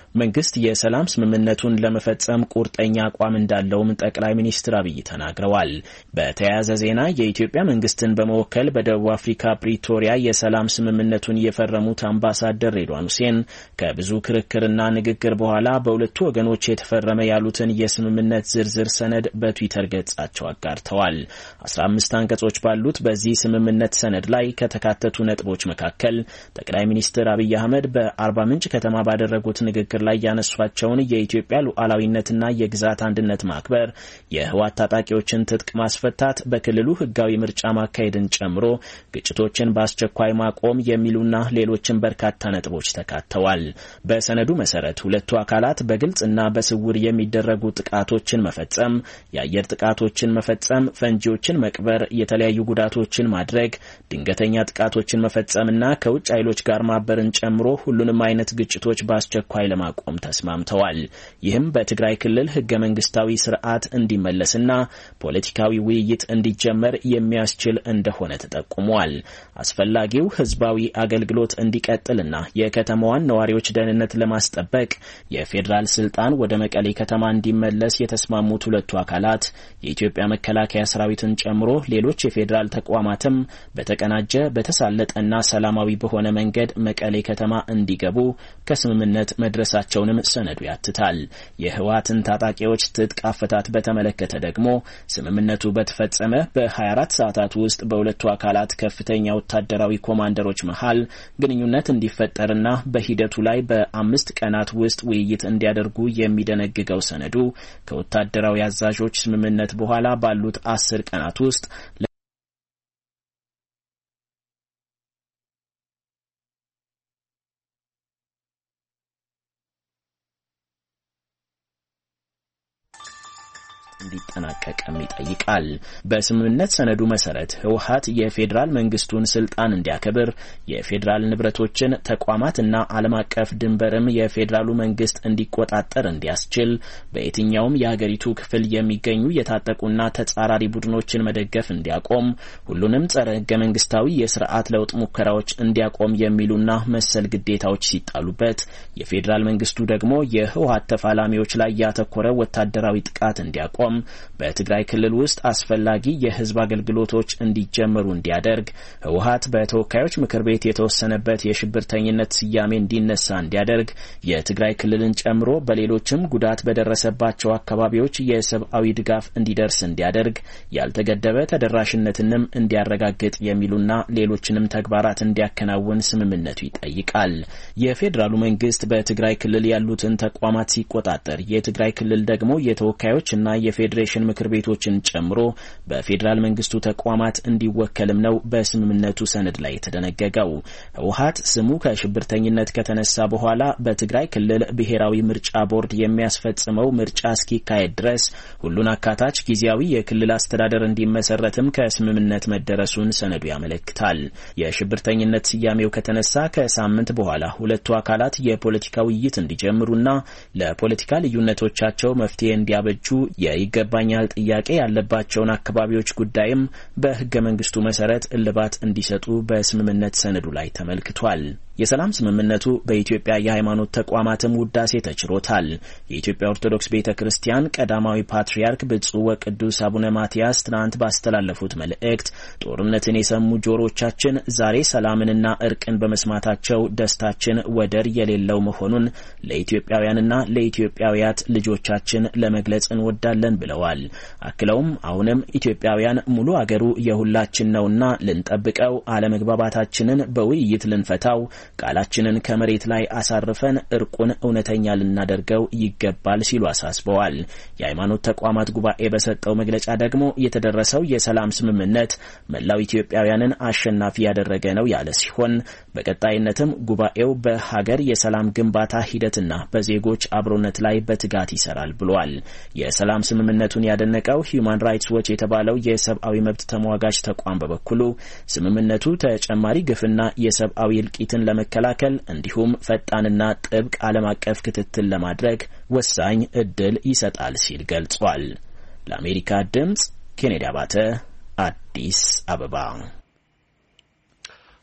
መንግስት የሰላም ስምምነቱን ለመፈጸም ቁርጠኛ አቋም እንዳለውም ጠቅላይ ሚኒስትር አብይ ተናግረዋል። በተያያዘ ዜና የኢትዮጵያ መንግስትን በመወከል በደቡብ አፍሪካ ፕሪቶሪያ የሰላም ስምምነቱን የፈረሙት አምባሳደር ሬድዋን ሁሴን ከብዙ ክርክርና ንግግር በኋላ በሁለቱ ወገኖች የተፈረመ ያሉትን የስምምነት ዝርዝር ሰነድ በትዊተር ገጻቸው አጋርተዋል። አስራ አምስት አንቀጾች ባሉት በዚህ ስምምነት ሰነድ ላይ ከተካተቱ ነጥቦች መካከል ጠቅላይ ሚኒስትር አብይ አህመድ በአርባ ምንጭ ከተማ ባደረጉት ንግግር ላይ ያነሷቸውን የኢትዮጵያ ሉዓላዊነትና የግዛት አንድነት ማክበር፣ የህወሓት ታጣቂዎችን ትጥቅ ማስፈታት፣ በክልሉ ህጋዊ ምርጫ ማካሄድን ጨምሮ ግጭቶችን በአስቸኳይ ማቆም የሚሉና ሌሎችን በርካታ ነጥቦች ተካተዋል። በሰነዱ መሰረት ሁለቱ አካላት በግልጽና በስውር የሚደረጉ ጥቃቶችን መፈጸም፣ የአየር ጥቃቶችን መፈጸም፣ ፈንጂዎችን መቅበር፣ የተለያዩ ጉዳቶችን ማድረግ፣ ድንገተኛ ጥቃቶችን መፈጸምና ከውጭ ኃይሎች ጋር ማበርን ጨምሮ ሁሉንም አይነት ግጭቶች በአስቸኳይ ለማቆም ተስማምተዋል። ይህም በትግራይ ክልል ህገ መንግስታዊ ስርዓት እንዲመለስና ፖለቲካዊ ውይይት እንዲጀመር የሚያስችል እንደሆነ ተጠቁሟል። አስፈላጊው ህዝባዊ አገልግሎት እንዲቀጥልና የከተማዋን ነዋሪዎች ደህንነት ለማስጠበቅ የፌዴራል ስልጣን ወደ መቀሌ ከተማ እንዲመለስ የተስማሙት ሁለቱ አካላት የኢትዮጵያ መከላከያ ሰራዊትን ጨምሮ ሌሎች የፌዴራል ተቋማትም በተቀናጀ በተሳለጠና ሰላማዊ በሆነ መንገድ መቀሌ ከተማ እንዲገቡ ከስምምነት መድረሳቸውንም ሰነዱ ያትታል። የህወሓትን ታጣቂዎች ትጥቅ አፈታት በተመለከተ ደግሞ ስምምነቱ በተፈጸመ በ24 ሰዓታት ውስጥ በሁለቱ አካላት ከፍተኛ ወታደራዊ ኮማንደሮች መሃል ግንኙነት እንዲፈጠርና በሂደቱ ላይ በአምስት ቀናት ውስጥ ውይይት እንዲያደርጉ የሚደነግገው ሰነዱ ከወታደራዊ አዛዦች ስምምነት በኋላ ባሉት አስር ቀናት ውስጥ እንዲጠናቀቅም ይጠይቃል። በስምምነት ሰነዱ መሰረት ህወሓት የፌዴራል መንግስቱን ስልጣን እንዲያከብር፣ የፌዴራል ንብረቶችን ተቋማትና ዓለም አቀፍ ድንበርም የፌዴራሉ መንግስት እንዲቆጣጠር እንዲያስችል፣ በየትኛውም የሀገሪቱ ክፍል የሚገኙ የታጠቁና ተጻራሪ ቡድኖችን መደገፍ እንዲያቆም፣ ሁሉንም ጸረ ህገ መንግስታዊ የስርዓት ለውጥ ሙከራዎች እንዲያቆም የሚሉና መሰል ግዴታዎች ሲጣሉበት፣ የፌዴራል መንግስቱ ደግሞ የህወሓት ተፋላሚዎች ላይ ያተኮረ ወታደራዊ ጥቃት እንዲያቆም፣ በትግራይ ክልል ውስጥ አስፈላጊ የህዝብ አገልግሎቶች እንዲጀመሩ እንዲያደርግ፣ ህወሓት በተወካዮች ምክር ቤት የተወሰነበት የሽብርተኝነት ስያሜ እንዲነሳ እንዲያደርግ፣ የትግራይ ክልልን ጨምሮ በሌሎችም ጉዳት በደረሰባቸው አካባቢዎች የሰብአዊ ድጋፍ እንዲደርስ እንዲያደርግ፣ ያልተገደበ ተደራሽነትንም እንዲያረጋግጥ የሚሉና ሌሎችንም ተግባራት እንዲያከናውን ስምምነቱ ይጠይቃል። የፌዴራሉ መንግስት በትግራይ ክልል ያሉትን ተቋማት ሲቆጣጠር፣ የትግራይ ክልል ደግሞ የተወካዮችና የፌዴሬሽን ምክር ቤቶችን ጨምሮ በፌዴራል መንግስቱ ተቋማት እንዲወከልም ነው በስምምነቱ ሰነድ ላይ የተደነገገው። ህወሓት ስሙ ከሽብርተኝነት ከተነሳ በኋላ በትግራይ ክልል ብሔራዊ ምርጫ ቦርድ የሚያስፈጽመው ምርጫ እስኪካሄድ ድረስ ሁሉን አካታች ጊዜያዊ የክልል አስተዳደር እንዲመሰረትም ከስምምነት መደረሱን ሰነዱ ያመለክታል። የሽብርተኝነት ስያሜው ከተነሳ ከሳምንት በኋላ ሁለቱ አካላት የፖለቲካ ውይይት እንዲጀምሩና ለፖለቲካ ልዩነቶቻቸው መፍትሄ እንዲያበጁ የይገባኛል ጥያቄ ያለባቸውን አካባቢዎች ጉዳይም በህገ መንግስቱ መሰረት እልባት እንዲሰጡ በስምምነት ሰነዱ ላይ ተመልክቷል። የሰላም ስምምነቱ በኢትዮጵያ የሃይማኖት ተቋማትም ውዳሴ ተችሮታል። የኢትዮጵያ ኦርቶዶክስ ቤተ ክርስቲያን ቀዳማዊ ፓትርያርክ ብፁዕ ወቅዱስ አቡነ ማትያስ ትናንት ባስተላለፉት መልእክት ጦርነትን የሰሙ ጆሮቻችን ዛሬ ሰላምንና እርቅን በመስማታቸው ደስታችን ወደር የሌለው መሆኑን ለኢትዮጵያውያንና ለኢትዮጵያውያት ልጆቻችን ለመግለጽ እንወዳለን ብለዋል። አክለውም አሁንም ኢትዮጵያውያን ሙሉ አገሩ የሁላችን ነውና ልንጠብቀው፣ አለመግባባታችንን በውይይት ልንፈታው፣ ቃላችንን ከመሬት ላይ አሳርፈን እርቁን እውነተኛ ልናደርገው ይገባል ሲሉ አሳስበዋል። የሃይማኖት ተቋማት ጉባኤ በሰጠው መግለጫ ደግሞ የተደረሰው የሰላም ስምምነት መላው ኢትዮጵያውያንን አሸናፊ ያደረገ ነው ያለ ሲሆን በቀጣይነትም ጉባኤው በሀገር የሰላም ግንባታ ሂደትና በዜጎች አብሮነት ላይ በትጋት ይሰራል ብሏል። የሰላም ስምምነቱን ያደነቀው ሂዩማን ራይትስ ዎች የተባለው የሰብአዊ መብት ተሟጋች ተቋም በበኩሉ ስምምነቱ ተጨማሪ ግፍና የሰብአዊ እልቂትን ለመከላከል እንዲሁም ፈጣንና ጥብቅ ዓለም አቀፍ ክትትል ለማድረግ ወሳኝ እድል ይሰጣል ሲል ገልጿል። ለአሜሪካ ድምጽ ኬኔዲ አባተ አዲስ አበባ።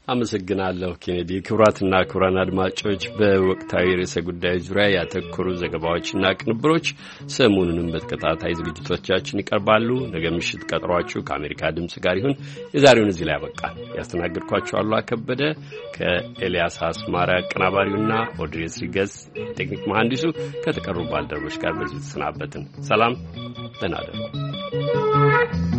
አመሰግናለሁ ኬኔዲ። ክቡራትና ክቡራን አድማጮች በወቅታዊ ርዕሰ ጉዳዮች ዙሪያ ያተኮሩ ዘገባዎችና ቅንብሮች ሰሞኑንም በተከታታይ ዝግጅቶቻችን ይቀርባሉ። ነገ ምሽት ቀጥሯችሁ ከአሜሪካ ድምጽ ጋር ይሁን። የዛሬውን እዚህ ላይ ያበቃል። ያስተናግድኳችሁ አሉላ ከበደ ከኤልያስ አስማራ አቀናባሪውና ኦድሬስ ሪገስ ቴክኒክ መሐንዲሱ ከተቀሩ ባልደረቦች ጋር በዚህ ተሰናበትን። ሰላም፣ ደህና እደሩ።